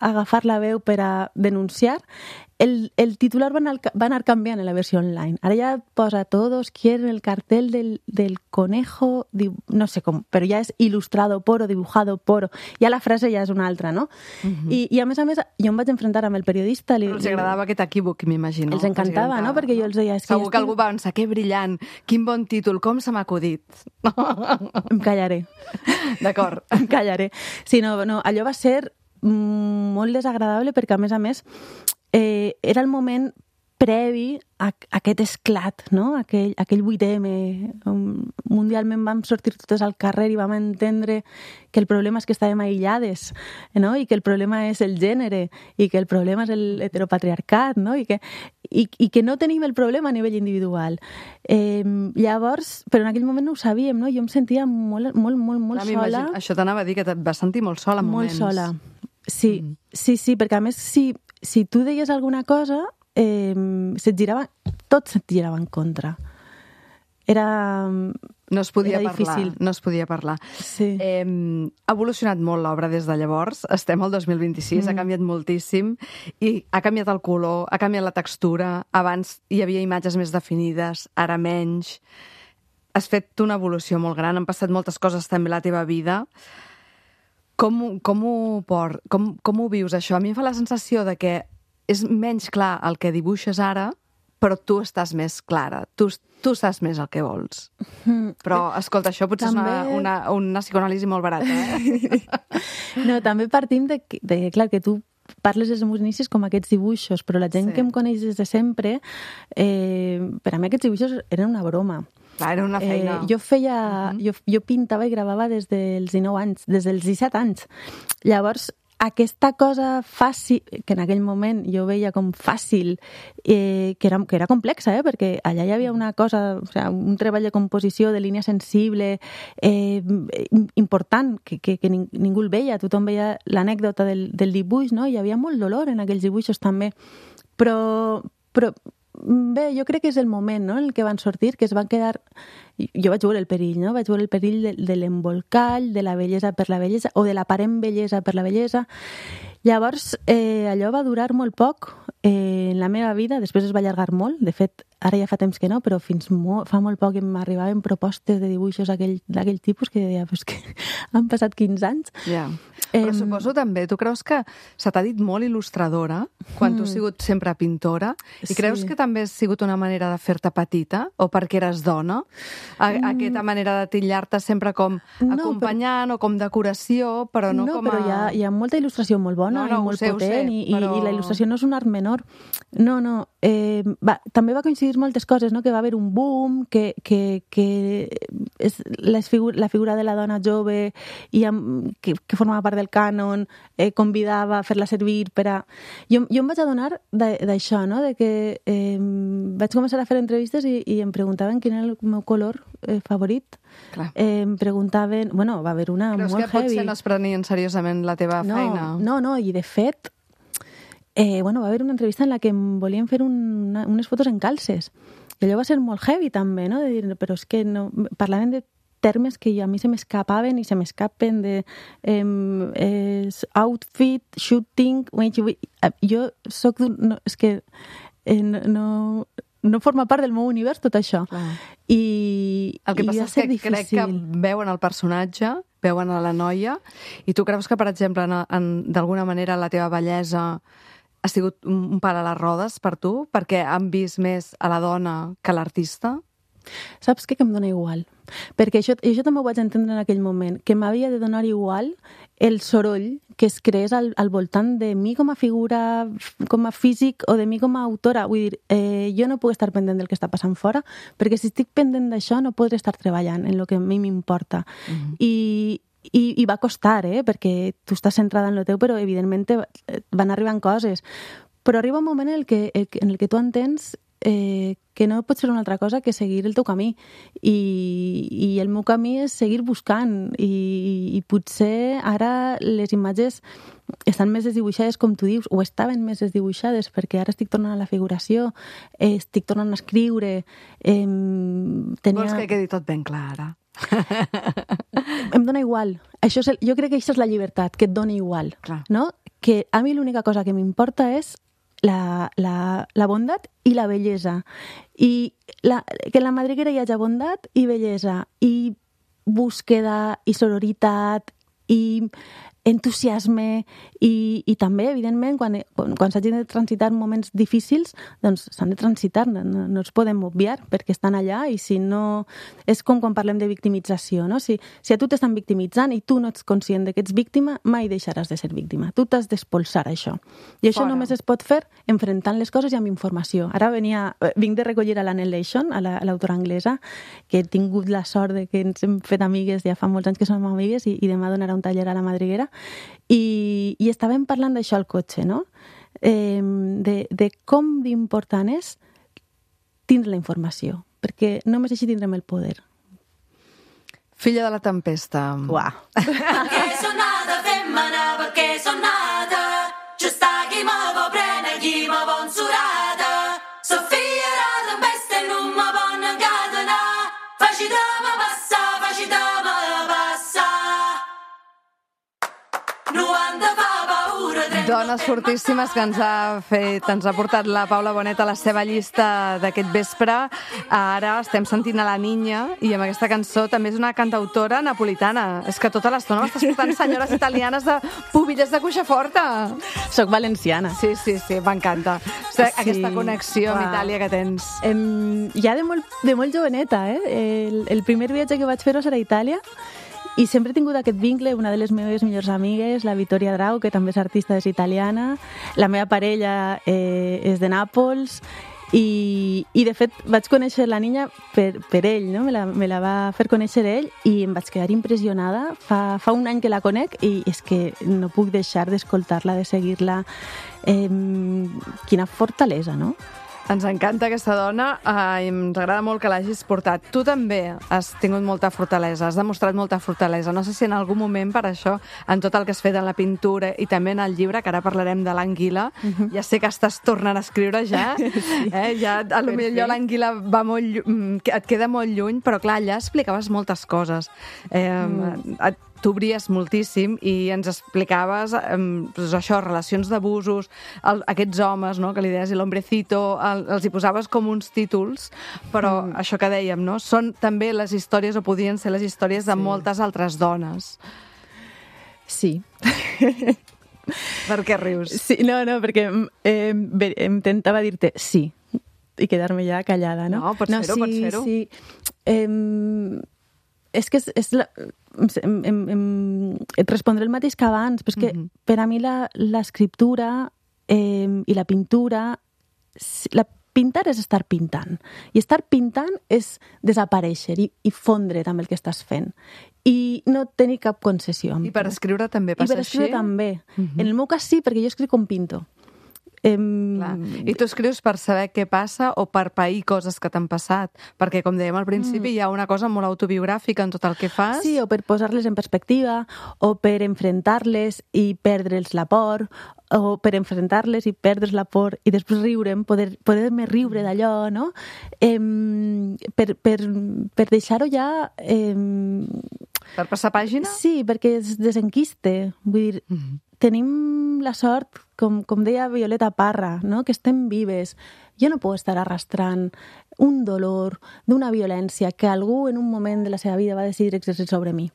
agafar la veu per a denunciar, el, el titular va anar, va anar canviant en la versió online. Ara ja posa todos quieren el cartel del, del conejo, no sé com, però ja és ilustrado por o dibujado por, ja la frase ja és una altra, no? Uh-huh. I, I a més a més, jo em vaig enfrontar amb el periodista. Li, Però els agradava aquest equívoc, m'imagino. Els encantava, els no? Perquè jo els deia... És que Segur que estic... algú va pensar, que brillant, quin bon títol, com se m'ha acudit. Em callaré. D'acord. Em callaré. Sí, no, no, allò va ser molt desagradable perquè, a més a més, eh, era el moment previ a, a aquest esclat, no? Aquell, aquell vuit eme. Mundialment vam sortir totes al carrer i vam entendre que el problema és que estàvem aïllades, no? I que el problema és el gènere, i que el problema és el heteropatriarcat, no? I que, i, i que no tenim el problema a nivell individual. Eh, llavors, però en aquell moment no ho sabíem, no? Jo em sentia molt, molt, molt, molt Clar, sola. Això t'anava a dir, que et vas sentir molt sola en moments. Molt sola. Sí, mm. sí, sí, perquè a més, si, si tu deies alguna cosa, eh, se't girava, tot se't girava en contra. Era... No es podia era parlar, difícil. no es podia parlar. Sí. Eh, ha evolucionat molt l'obra des de llavors, estem al dos mil vint-i-sis, mm. ha canviat moltíssim, i ha canviat el color, ha canviat la textura, abans hi havia imatges més definides, ara menys. Has fet una evolució molt gran, han passat moltes coses també a la teva vida. Com, com, ho, por, com, com ho vius, això? A mi em fa la sensació de que és menys clar el que dibuixes ara, però tu estàs més clara, tu, tu saps més el que vols. Però, escolta, això potser també... és una, una, una psicoanàlisi molt barata, eh? No, també partim de, de clar, que tu parles dels meus inicis com aquests dibuixos, però la gent sí. que em coneix des de sempre, eh, per a mi aquests dibuixos eren una broma. Clar, era una feina. Eh, jo feia... Uh-huh. jo, jo pintava i gravava des dels dinou anys, des dels disset anys. Llavors, aquesta cosa fàcil, que en aquell moment jo veia com fàcil, eh, que, era, que era complexa, eh, perquè allà hi havia una cosa, o sigui, un treball de composició, de línia sensible, eh, important, que, que, que ningú el veia, tothom veia l'anècdota del, del dibuix, no? Hi havia molt dolor en aquells dibuixos també, però... però bé, jo crec que és el moment, no?, en el que van sortir, que es van quedar... Jo vaig veure el perill, no? Vaig veure el perill de, de l'embolcall, de la bellesa per la bellesa, o de l'aparent bellesa per la bellesa. Llavors, eh, allò va durar molt poc eh, en la meva vida, després es va allargar molt. De fet, ara ja fa temps que no, però fins molt, fa molt poc em arribaven propostes de dibuixos d'aquell tipus que deia, pues que han passat quinze anys. Ja. Però eh, suposo també, tu creus que se t'ha dit molt il·lustradora quan mm. tu has sigut sempre pintora? I sí. creus que també ha sigut una manera de fer-te petita? O perquè eres dona? A, mm. Aquesta manera de titllar-te sempre com no, acompanyant però... o com decoració, però no, no com a... No, però hi ha, hi ha molta il·lustració molt bona no, no, i molt sé, potent, sé, i, però... i la il·lustració no és un art menor. No, no. Eh, va, també va coincidir moltes coses, no? Que va haver un boom, que, que, que és les figu la figura de la dona jove i amb, que, que formava part del cànon, eh, convidava a fer-la servir per a... Jo, jo em vaig adonar d'això, no? De que eh, vaig començar a fer entrevistes i, i em preguntaven quin era el meu color eh, favorit. Clar. Eh, em preguntaven... Bueno, va haver una Creus molt que heavy. potser no es prenien seriosament la teva no, feina? No, no, i de fet... Eh, bueno, va haver una entrevista en la que em volien fer una, unes fotos en calces. I allò va ser molt heavy, també, no? De dir, però és que no... Parlaven de termes que a mi se m'escapaven i se m'escapen de eh, eh, outfit, shooting... Jo soc d'un... No, és que eh, no, no forma part del meu univers tot això. Clar. I, el que i passa és que difícil. Crec que veuen el personatge, veuen a la noia, i tu creus que, per exemple, en, en, d'alguna manera la teva bellesa ha sigut un, un pal a les rodes per tu? Perquè han vist més a la dona que a l'artista? Saps què? Que em dona igual. Perquè això, això també ho vaig entendre en aquell moment, que m'havia de donar igual el soroll que es creés al, al voltant de mi com a figura, com a físic, o de mi com a autora. Vull dir, eh, jo no puc estar pendent del que està passant fora, perquè si estic pendent d'això no podré estar treballant en el que a mi m'importa. Mm-hmm. I, i, I va costar, eh? Perquè tu estàs centrada en el teu, però evidentment van arribant coses. Però arriba un moment en el que, en el que tu entens eh, que no pot ser una altra cosa que seguir el teu camí. I, i el meu camí és seguir buscant. I, i potser ara les imatges estan més desdibuixades, com tu dius, o estaven més desdibuixades, perquè ara estic tornant a la figuració, eh, estic tornant a escriure... Eh, tenia... Vols que quedi tot ben clar, ara? Em dona igual. Això és el... Jo crec que això és la llibertat, que et doni igual. Clar. No? que a mi l'única cosa que m'importa és la, la, la bondat i la bellesa. I la, que en la madriguera hi hagi bondat i bellesa, i búsqueda, i sororitat, i entusiasme, i, i també, evidentment, quan, quan, quan s'hagin de transitar moments difícils, doncs s'han de transitar, no, no, no els podem obviar, perquè estan allà, i si no... És com quan parlem de victimització, no? Si, si a tu t'estan victimitzant i tu no ets conscient que ets víctima, mai deixaràs de ser víctima. Tu t'has d'expulsar això. I això Fora. només es pot fer enfrontant les coses i amb informació. Ara venia, vinc de recollir a l'Anne Leishon, a l'autora anglesa, que he tingut la sort de que ens hem fet amigues, ja fa molts anys que som amigues, i, i demà donarà un taller a la Madriguera. I, i estàvem parlant d'això al cotxe, no? Eh, de, de com d'important és tindre la informació, perquè només així tindrem el poder. Filla de la tempesta. Uah. Perché sono nata femmina, perché sono nata, ci sta chi mi va prendere, chi mi va insurata, so figlia della tempesta e non mi vanno incatenare, facitemi passare, facitemi passare. Dones fortíssimes que ens ha fet, ens ha portat la Paula Bonet a la seva llista d'aquest vespre. Ara estem sentint a la Niña i amb aquesta cançó també és una cantautora napolitana. És que tota l'estona m'estàs portant senyores italianes de pubilles de cuixaforta. Soc valenciana. Sí, sí, sí, m'encanta. O sigui, Sí. Aquesta connexió amb Uau. Itàlia que tens. Em, ja de molt, de molt joveneta, eh? El, el primer viatge que vaig fer era a Itàlia, i sempre he tingut aquest vincle. Una de les meves millors amigues, la Vittoria Drau, que també és artista, és italiana. La meva parella eh, és de Nàpols. I, i de fet vaig conèixer la Niña per, per ell, no? me, la, me la va fer conèixer ell i em vaig quedar impressionada. Fa, fa un any que la conec i és que no puc deixar d'escoltar-la, de seguir-la. Eh, quina fortalesa, no? Ens encanta aquesta dona eh, i ens agrada molt que l'hagis portat. Tu també has tingut molta fortalesa, has demostrat molta fortalesa. No sé si en algun moment per això, en tot el que has fet en la pintura i també en el llibre, que ara parlarem de l'anguila, uh-huh. ja sé que estàs tornant a escriure ja, sí. eh? ja a lo millor l'anguila va molt lluny, et queda molt lluny, però clar, allà explicaves moltes coses. Eh, mm. et, T'obries moltíssim i ens explicaves eh, doncs això, relacions d'abusos, el, aquests homes, no?, que li deies l'hombrecito, el, els hi posaves com uns títols, però mm. això que dèiem, no?, són també les històries, o podien ser les històries de sí. moltes altres dones. Sí. Per què rius? Sí, no, no, perquè eh, bé, em intentava dir-te sí i quedar-me ja callada, no? No, pots no, fer-ho, sí, pots fer-ho. Sí. Eh, és que és, és la, em, em, em, et respondré el mateix que abans, però és que mm-hmm. per a mi l'escriptura eh, i la pintura, la pintar és estar pintant, i estar pintant és desaparèixer i, i fondre també el que estàs fent i no tenir cap concessió. I per escriure també passa així? I per escriure així? també. Mm-hmm. En el meu cas sí, perquè jo escric com pinto. Em... I tu escrius per saber què passa o per pair coses que t'han passat? Perquè, com dèiem al principi, mm. hi ha una cosa molt autobiogràfica en tot el que fas. Sí, o per posar-les en perspectiva, o per enfrontar-les i perdre'ls la por, o per enfrontar-les i perdre's la por i després riure'm, poder, poder-me riure d'allò, no? Em, per, per, per deixar-ho ja... Em... Per passar pàgina? Sí, perquè es desenquiste. Vull dir, mm-hmm. tenim la sort, com, com deia Violeta Parra, no?, que estem vives. Jo no puc estar arrastrant un dolor d'una violència que algú en un moment de la seva vida va decidir exercir sobre mi.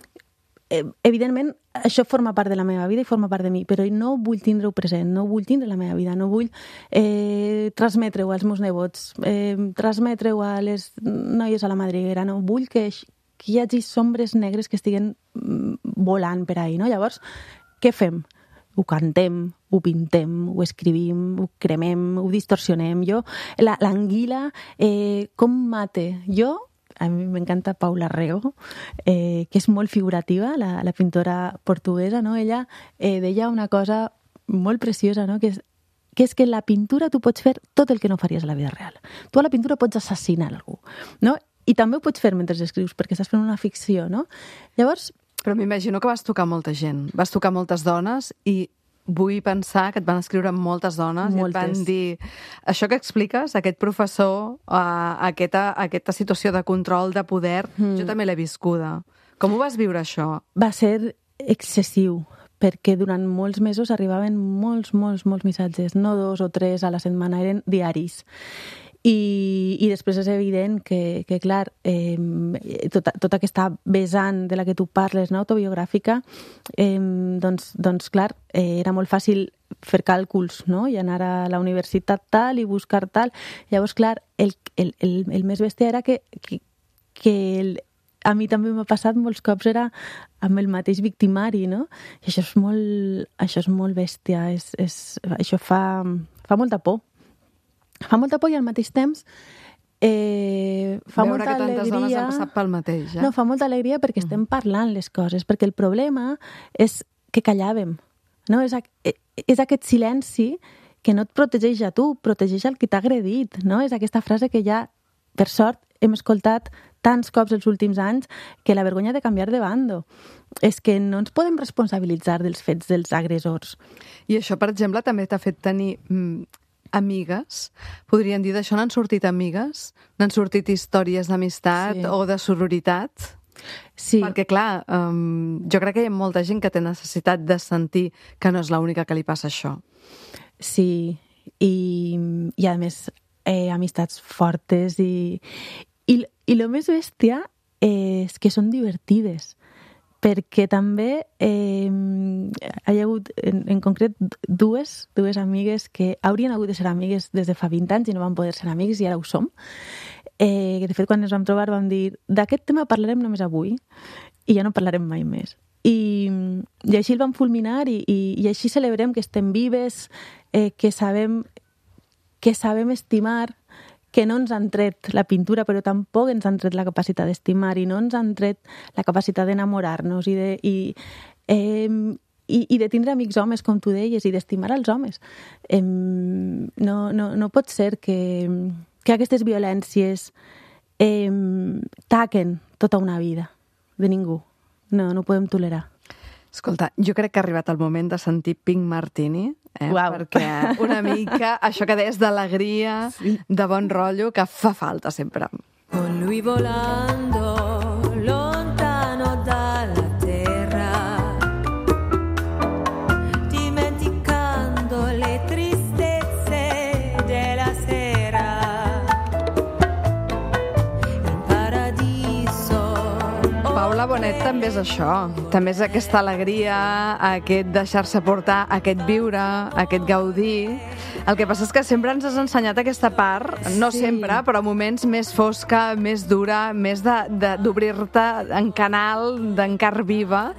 Eh, evidentment, això forma part de la meva vida i forma part de mi, però no vull tindre-ho present, no vull tindre la meva vida, no vull eh, transmetre-ho als meus nebots, eh, transmetre-ho a les noies a la madriguera, no vull que, que hi hagi sombres negres que estiguen volant per ahí, no? Llavors, què fem? Ho cantem, ho pintem, ho escrivim, ho cremem, ho distorsionem. Jo, l'anguila, eh, com mate? Jo, a mi m'encanta Paula Rego, eh, que és molt figurativa, la, la pintora portuguesa, no? Ella eh, deia una cosa molt preciosa, no?, que és, que és que en la pintura tu pots fer tot el que no faries a la vida real. Tu a la pintura pots assassinar algú, no? I també ho pots fer mentre escrius, perquè estàs fent una ficció, no? Llavors... Però m'imagino que vas tocar molta gent, vas tocar moltes dones i vull pensar que et van escriure moltes dones moltes. I et van dir... Això que expliques, aquest professor, uh, aquesta, aquesta situació de control, de poder, mm. jo també l'he viscuda. Com ho vas viure, això? Va ser excessiu, perquè durant molts mesos arribaven molts, molts, molts missatges, no dos o tres a la setmana, eren diaris. I, i després és evident que, que clar, eh, tota, tota aquesta vessant de la que tu parles, no, autobiogràfica, eh, doncs, doncs clar, eh, era molt fàcil fer càlculs, no?, i anar a la universitat tal i buscar tal. Llavors, clar, el, el, el, el més bèstia era que, que, que el, a mi també m'ha passat molts cops, era amb el mateix victimari, no? I això és molt, això és molt bèstia, és, és, això fa, fa molta por. Fa molta por i al mateix temps eh, fa veure molta que tantes alegria. dones han passat pel mateix, eh? No, fa molta alegria perquè estem parlant les coses, perquè el problema és que callàvem, no? És, és aquest silenci que no et protegeix a tu, protegeix el qui t'ha agredit, no? És aquesta frase que ja, per sort, hem escoltat tants cops els últims anys, que la vergonya de canviar de bando. És que no ens podem responsabilitzar dels fets dels agressors. I això, per exemple, també t'ha fet tenir mm, amigues. Podríem dir, d'això n'han sortit amigues? N'han sortit històries d'amistat, sí, o de sororitat? Sí. Perquè, clar, um, jo crec que hi ha molta gent que té necessitat de sentir que no és l'única que li passa això. Sí, i, i a més, eh, amistats fortes i, i, i el més bèstia és que són divertides, perquè també eh, hi ha hagut, en, en concret, dues, dues amigues que haurien hagut de ser amigues des de fa vint anys i no van poder ser amigues i ara ho som. Eh, de fet, quan ens vam trobar vam dir d'aquest tema parlarem només avui i ja no parlarem mai més. I, i així el vam fulminar i, i, i així celebrem que estem vives, eh, que sabem que sabem estimar, que no ens han tret la pintura, però tampoc ens han tret la capacitat d'estimar i no ens han tret la capacitat d'enamorar-nos i de, i, eh, i, i de tindre amics homes, com tu deies, i d'estimar els homes. Eh, no, no, no pot ser que, que aquestes violències eh, taquen tota una vida de ningú. No, no ho podem tolerar. Escolta, jo crec que ha arribat el moment de sentir Pink Martini, eh? Uau. Perquè una mica, això que deies d'alegria, sí, de bon rotllo, que fa falta sempre. Con lui volando lontano dalla terra, dimenticando le tristezze della sera, in paradiso. Paula Bonet també és això, també és aquesta alegria, aquest deixar-se portar, aquest viure, aquest gaudir. El que passa és que sempre ens has ensenyat aquesta part, no Sí. sempre, però moments més fosca, més dura, més de, de, d'obrir-te en canal, d'encar viva.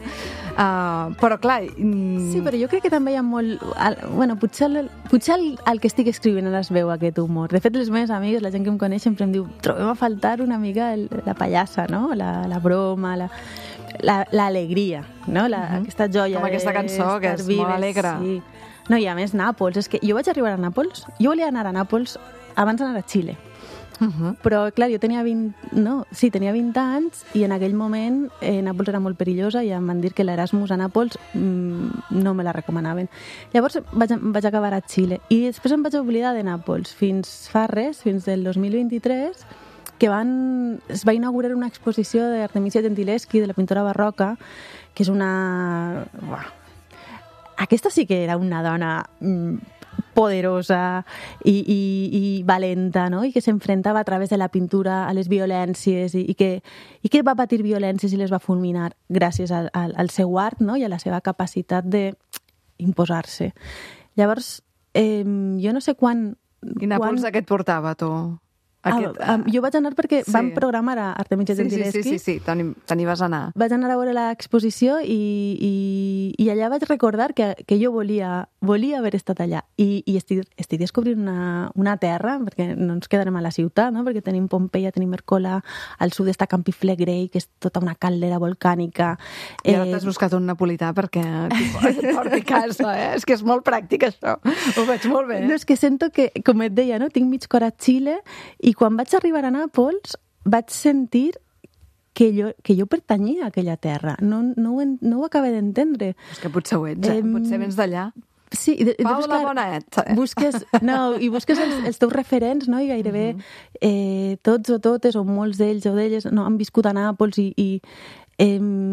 Uh, però clar... Mm... Sí, però jo crec que també hi ha molt... El, bueno, potser, el, potser el, el que estic escrivint ara es veu aquest humor. De fet, les meves amigues, la gent que em coneix, sempre em diu trobem a faltar una mica el, la pallassa, no? La, la broma, la, la, l'alegria, no? La, uh-huh. Aquesta joia. Com aquesta cançó, que és vives, molt alegre. Sí. No, i a més, Nàpols. És que jo vaig arribar a Nàpols, jo volia anar a Nàpols abans d'anar a Xile. Uh-huh. Però, clar, jo tenia vint... No, sí, tenia vint anys i en aquell moment eh, Nàpols era molt perillosa i em van dir que l'Erasmus a Nàpols mmm, no me la recomanaven. Llavors vaig, vaig acabar a Xile i després em vaig oblidar de Nàpols fins fa res, fins del dos mil vint-i-tres, que van, es va inaugurar una exposició d'Artemisia Gentileschi, de la pintora barroca, que és una... Uah. Aquesta sí que era una dona... Mmm, poderosa i, i, i valenta, no? I que s'enfrontava a través de la pintura a les violències i, i, que, i que va patir violències i les va fulminar gràcies al, al, al seu art, no? I a la seva capacitat d'imposar-se. Llavors, eh, jo no sé quan... Quin Nàpols quan... aquest portava, tu? Aquest, ah, ah, jo vaig anar perquè sí. vam programar a Artemisia sí, Gentileschi. Sí, sí, sí, sí. Te n'hi vas anar. Vaig anar a veure l'exposició i, i, i allà vaig recordar que, que jo volia, volia haver estat allà. I, i estic, estic descobrint una, una terra, perquè no ens quedarem a la ciutat, no? Perquè tenim Pompeia, tenim Mercola, al sud està Campiflegrei, que és tota una caldera volcànica. I ara eh... t'has buscat un napolità perquè et porti a casa, eh? És que és molt pràctic, això. Ho veig molt bé. No, és que sento que, com et deia, no? Tinc mig cor a Xile. I quan vaig arribar a Nàpols vaig sentir que jo, que jo pertanyia a aquella terra. No, no, ho, no ho acabé d'entendre. És que potser ho ets, eh? Um, potser vens d'allà. Sí, de, Paula Bonet. Eh? Busques, no, i busques els, els teus referents, no? I gairebé uh-huh. eh, tots o totes, o molts d'ells o d'elles, no, han viscut a Nàpols i, i, eh, i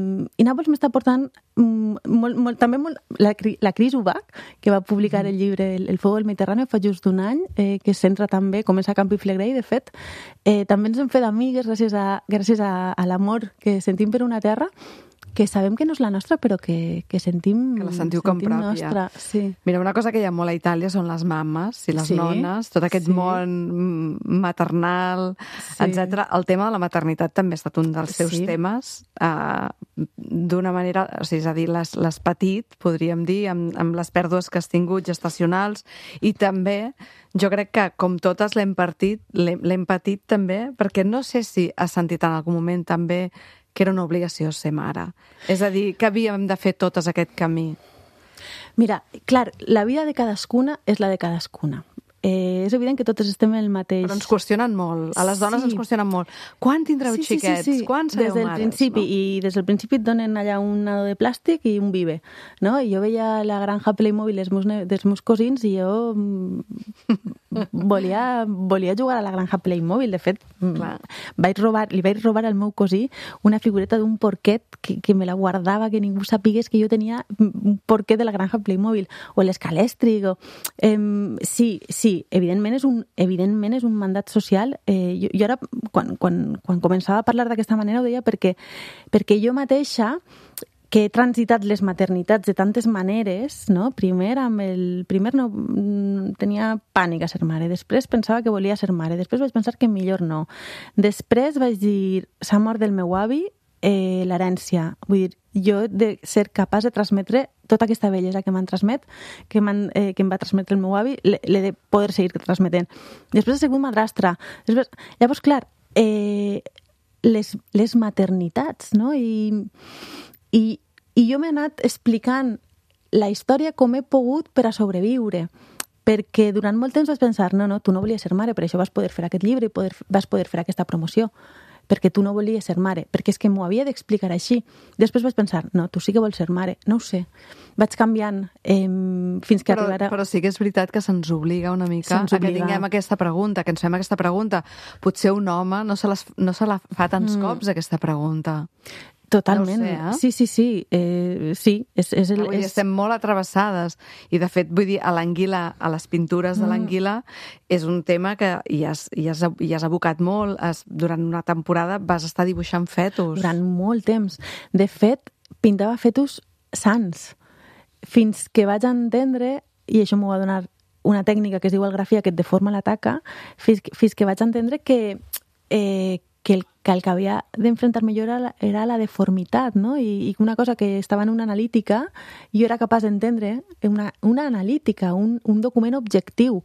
Nàpols m'està portant mm, molt, molt, també molt... La, la Cris Ubach, que va publicar el llibre El, el fuego del Mediterrani fa just un any, eh, que es centra també, comença a Campi Flegrei, de fet, eh, també ens hem fet amigues gràcies a, gràcies a, a l'amor que sentim per una terra que sabem que no és la nostra, però que, que sentim... Que la sentiu com sentim pròpia. Nostra. Sí. Mira, una cosa que hi ha molt a Itàlia són les mames i les Sí, nones, tot aquest sí. món maternal, Sí. etcètera. El tema de la maternitat també ha estat un dels seus Sí. temes, eh, d'una manera... O sigui, és a dir, l'has l'has patit, podríem dir, amb, amb les pèrdues que has tingut gestacionals, i també, jo crec que, com totes, l'hem partit, l'hem l'hem patit també, perquè no sé si has sentit en algun moment també que era una obligació ser mare. És a dir, que havíem de fer totes aquest camí. Mira, clar, la vida de cadascuna és la de cadascuna. Eh, és evident que totes estem en el mateix... Però ens qüestionen molt. A les dones Sí. ens qüestionen molt. Quan tindreu Sí, sí, sí, xiquets? sí. Quan sereu des del mares? principi, no? I des del principi et donen allà un nado de plàstic i un vive, no? I jo veia la granja Playmobil dels meus, ne- dels meus cosins i jo mm, volia, volia jugar a la granja Playmobil. De fet, mm, Clar. vaig robar, li vaig robar al meu cosí una figureta d'un porquet que, que me la guardava, que ningú sapigués que jo tenia un porquet de la granja Playmobil, o l'escalèstric, o... Eh, sí, sí, evidentment és un, evidentment és un mandat social. Eh, jo, jo ara, quan, quan, quan començava a parlar d'aquesta manera, ho deia perquè, perquè jo mateixa, que he transitat les maternitats de tantes maneres, no? Primer, amb el, primer no, mm, tenia pànic a ser mare, després pensava que volia ser mare, després vaig pensar que millor no. Després vaig dir, s'ha mort del meu avi, eh, l'herència. Vull dir, jo he de ser capaç de transmetre tota aquesta bellesa que m'han transmet, que, eh, que em va transmetre el meu avi, l'he de poder seguir transmetent. Després he sigut madrastra. Després, llavors, clar, eh, les, les maternitats, no? I, i, i jo m'he anat explicant la història com he pogut per a sobreviure, perquè durant molt temps vaig pensar, no, no, tu no volies ser mare, per això vas poder fer aquest llibre i poder, vas poder fer aquesta promoció, perquè tu no volies ser mare, perquè és que m'ho havia d'explicar així. Després vaig pensar, no, tu sí que vols ser mare, no ho sé. Vaig canviant eh, fins que Però, arribara... però sí que és veritat que se'ns obliga una mica Se'ns a que obliga. tinguem aquesta pregunta, que ens fem aquesta pregunta. Potser un home no se, les, no se la fa tants Mm. cops, aquesta pregunta. Totalment. No ho sé, eh? Sí, sí, sí. Eh, sí, és, és el... Vull dir, És... estem molt atravessades. I, de fet, vull dir, a l'anguila, a les pintures de l'anguila, és un tema que hi has, hi has, hi has abocat molt. Has, durant una temporada vas estar dibuixant fetus. Durant molt temps. De fet, pintava fetus sans. Fins que vaig entendre, i això m'ho va donar una tècnica que es diu algrafia, que et deforma la taca, fins, fins que vaig entendre que, eh, que, el, que el que havia d'enfrontar-me jo era la, era la deformitat, no? I, i una cosa que estava en una analítica, jo era capaç d'entendre una, una analítica, un, un document objectiu.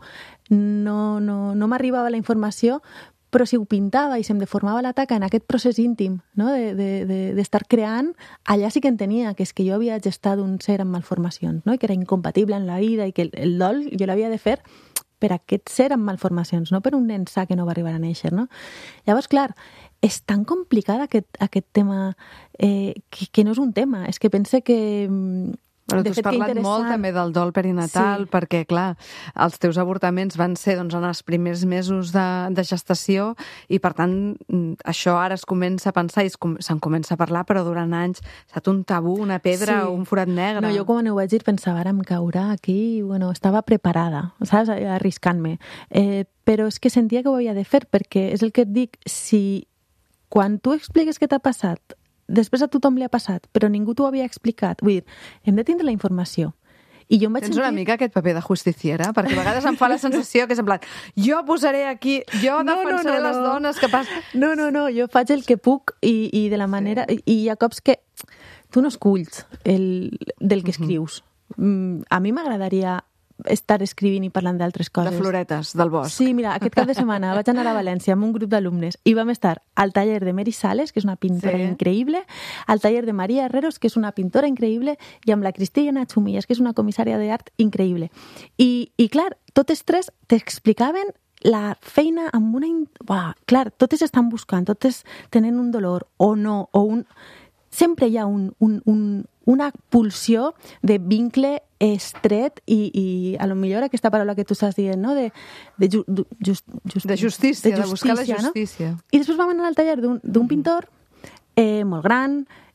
No, no, no m'arribava la informació, però si ho pintava i se'm deformava la taca en aquest procés íntim, no? de, de, de, d'estar creant, allà sí que entenia que és que jo havia gestat un ser amb malformacions, no? I que era incompatible en la vida i que el, el dol jo l'havia de fer per aquest ser amb malformacions, no per un nen sa que no va arribar a néixer, no? Llavors, clar, és tan complicat aquest, aquest tema eh, que, que no és un tema, és que pense que... Però de tu has fet, que parlat molt també del dol perinatal, Sí. perquè, clar, els teus avortaments van ser doncs, en els primers mesos de, de gestació i, per tant, mm, això ara es comença a pensar i es com- se'n comença a parlar, però durant anys ha estat un tabú, una pedra Sí. o un forat negre. No, jo quan ho vaig dir pensava, ara em caurà aquí, bueno, estava preparada, saps, arriscant-me. Eh, però és que sentia que ho havia de fer, perquè és el que et dic, si quan tu expliques què t'ha passat, després a tothom li ha passat, però ningú t'ho havia explicat, vull dir, hem de tindre la informació. I jo em vaig Tens sentir... una mica aquest paper de justiciera? Perquè a vegades em fa la sensació que és en plan, jo posaré aquí, jo No, no, defensaré no, les no. dones que passen... No, no, no, jo faig el que puc i, i de la manera... I, i hi ha cops que tu no esculls el, del que escrius. Mm, a mi m'agradaria estar escrivint i parlant d'altres De coses. floretes, del bosc. Sí, mira, aquest cap de setmana vaig anar a València amb un grup d'alumnes i vam estar al taller de Mary Sales, que és una pintora Sí. increïble, al taller de Maria Herreros, que és una pintora increïble, i amb la Cristina Chumillas, que és una comissària d'art increïble. I, i clar, totes tres t'explicaven la feina amb una... in- Uah, clar, totes estan buscant, totes tenen un dolor o no, o un... Sempre hi ha un, un, un, una pulsió de vincle estret i, i a lo millor aquesta paraula que tu estàs dient, no? De, de, ju, du- just, just, De justícia, de buscar la no? justícia. I després vam anar al taller d'un d'un pintor eh, molt gran,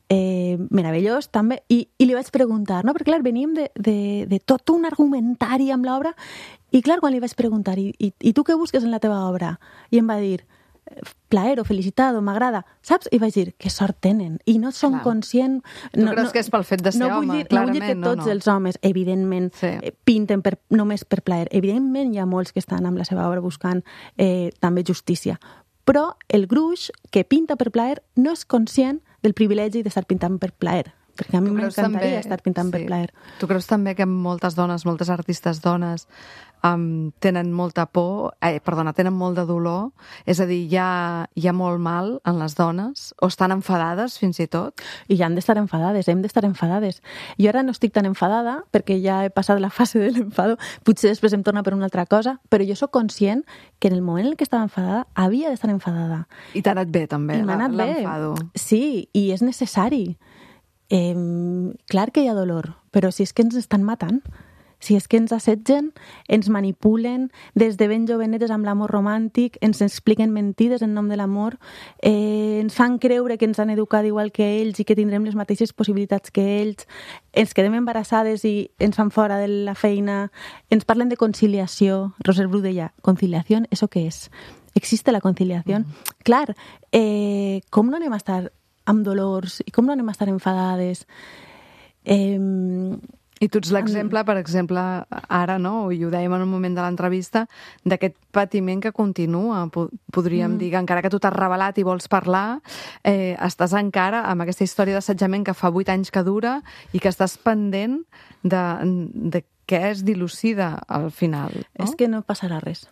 eh, meravellós també, i, i li vaig preguntar, no? perquè clar, veníem de, de, de tot un argumentari amb l'obra, i clar, quan li vaig preguntar, i, i, i tu què busques en la teva obra? I em va dir, plaer o felicitat o m'agrada, saps? I vaig dir, que sort tenen, i no són Clar. conscient... Tu no, creus no, que és pel fet de ser no vull home, dir, no vull dir que clarament, no, tots no. els homes, evidentment, Sí. eh, pinten per, només per plaer. Evidentment hi ha molts que estan amb la seva obra buscant eh, també justícia. Però el gruix que pinta per plaer no és conscient del privilegi d'estar pintant per plaer. Perquè a mi Tu creus m'encantaria també- estar pintant per sí. plaer. Tu creus també que moltes dones, moltes artistes dones, um, tenen molta por, eh, perdona, tenen molt de dolor? És a dir, hi ha, hi ha molt mal en les dones? O estan enfadades, fins i tot? I ja han d'estar enfadades, hem d'estar enfadades. Jo ara no estic tan enfadada, perquè ja he passat la fase de l'enfado, potser després em torna per una altra cosa, però jo sóc conscient que en el moment en el que estava enfadada, havia d'estar enfadada. I t'ha anat bé, també, I m'ha anat bé. l'enfado. Sí, i és necessari. Eh, clar que hi ha dolor, però si és que ens estan matant, si és que ens assetgen, ens manipulen, des de ben jovenetes amb l'amor romàntic, ens expliquen mentides en nom de l'amor, eh, ens fan creure que ens han educat igual que ells i que tindrem les mateixes possibilitats que ells, ens quedem embarassades i ens fan fora de la feina, ens parlen de conciliació. Roser Bru deia, conciliació, ¿eso qué es? ¿Existe la conciliación? Mm. Clar, eh, com no anem a estar amb dolors i com no anem a estar enfadades? Eh, I tu ets l'exemple, per exemple, ara, no? I ho dèiem en un moment de l'entrevista, d'aquest patiment que continua, po- podríem mm. dir, que encara que tu t'has revelat i vols parlar, eh, estàs encara amb aquesta història d'assetjament que fa vuit anys que dura i que estàs pendent de, de què es dilucida al final. No? És que no passarà res.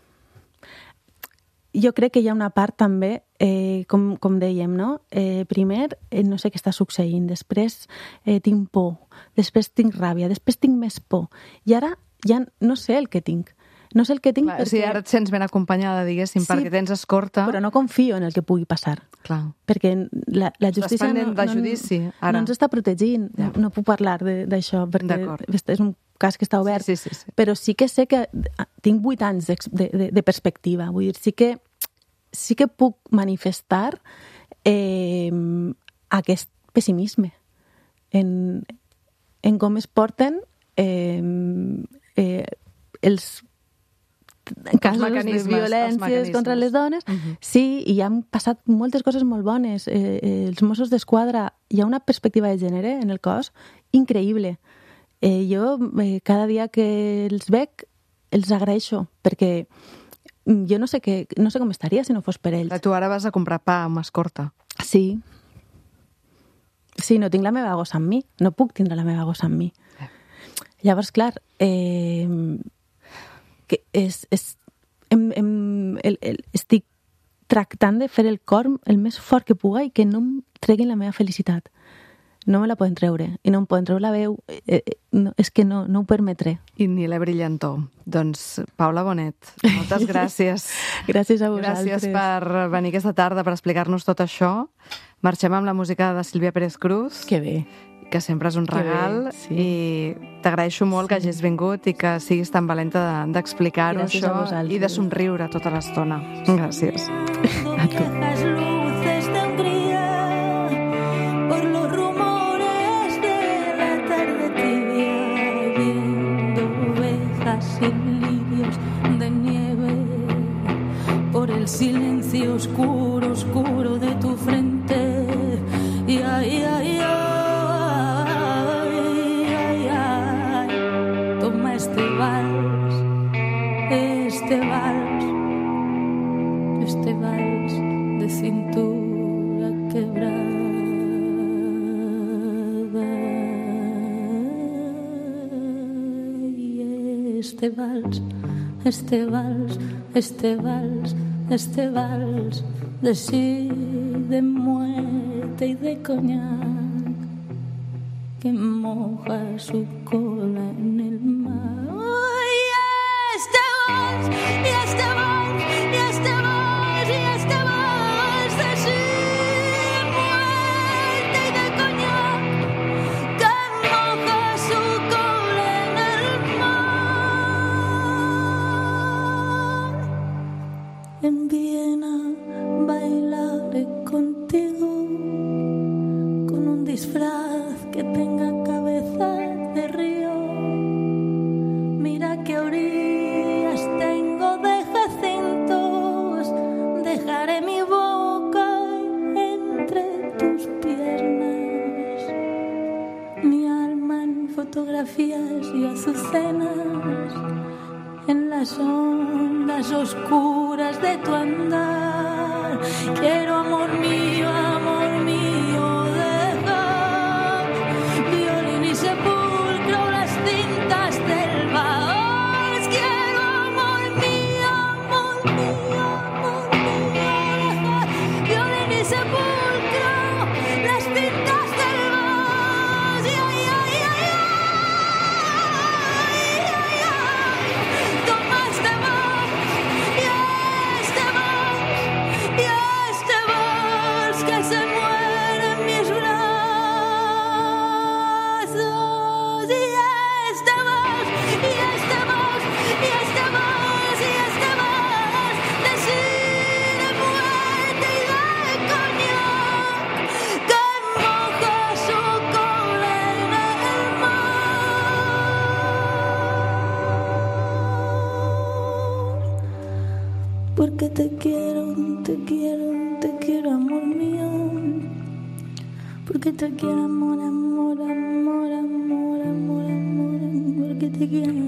Jo crec que hi ha una part també, eh, com, com dèiem, no? Eh, primer, eh, no sé què està succeint, després eh, tinc por, després tinc ràbia, després tinc més por, i ara ja no sé el que tinc. No sé el que tinc Clar, perquè... sí, ara et sents ben acompanyada, diguéssim, Sí, perquè tens escorta. Però no confio en el que pugui passar. Clar. Perquè la, la justícia no, pendent de no, judici, ara. no ens està protegint. Ja. No, no puc parlar de- d'això, perquè D'acord. és un cas que està obert. Sí, sí, sí, sí. Però sí que sé que tinc vuit anys de, de, de perspectiva. Vull dir, sí que, sí que puc manifestar eh, aquest pessimisme en, en com es porten eh, eh, els casos de mecanismes, els violències mecanismes. contra les dones. Mhm. Sí, i han passat moltes coses molt bones. Eh, eh, els Mossos d'Esquadra, hi ha una perspectiva de gènere en el cos increïble. Eh, jo, eh, cada dia que els veig, els agraeixo, perquè jo no sé, què, no sé com estaria si no fos per ells. Tu ara vas a comprar pa amb escorta. Sí. Sí, no tinc la meva gossa amb mi. No puc tindre la meva gossa amb mi. Llavors, clar, eh, que és, és, em, em, el, el, estic tractant de fer el cor el més fort que puga i que no em treguin la meva felicitat. No me la poden treure. I no em poden treure la veu. Eh, eh, no, és que no, no ho permetré. I ni la brillantor. Doncs, Paula Bonet, moltes gràcies. Gràcies a vosaltres. Gràcies per venir aquesta tarda per explicar-nos tot això. Marxem amb la música de Sílvia Pérez Cruz, Que bé. que sempre és un Que regal, bé, sí. i t'agraeixo molt que hagis vingut i que siguis tan valenta de- d'explicar-ho, Gràcies a això, vosaltres. i de somriure tota l'estona. Gràcies. A tu. Las luces de Hungría, por los rumores de la tarde tibia, viendo ovejas y lirios de nieve, por el silencio oscuro, oscuro de tu frente, y ay, ay, ay, ay, ay, toma este vals, este vals, este vals de cintura quebrada. Y este vals, este vals, este vals, este vals de sí, de muerte y de coñac, que moja su cola en el mar. Y este vals, y este vals, y este vals, y este vals de sí, muerte y de coñac, que moja su cola en el mar. En Viena bailaré contigo con un disfraz que tenga cabeza de río. Mira qué orillas tengo de jacintos, dejaré mi boca entre tus piernas, mi alma en fotografías y azucenas, en las ondas oscuras de tu andar. Quiero, amor mío, amor mío, dejar violín y sepulcro, las cintas del vals. Quiero, amor mío, amor mío, amor mío, dejar violín y sepulcro, las cintas del vals. Ay, ay, ay, ay, ay, ay. Toma este vals, y este vals, y este vals que se muere en mis brazos. Y este vals, y este vals, y este vals, y este vals de sida, muerte y de coñac que moja su cola en el mar. Porque te quiero, te quiero, te quiero, amor mío. Porque te quiero, amor, amor, amor, amor, amor, amor. Porque te quiero, amor,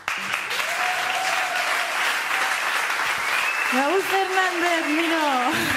Raúl Fernández, Mino.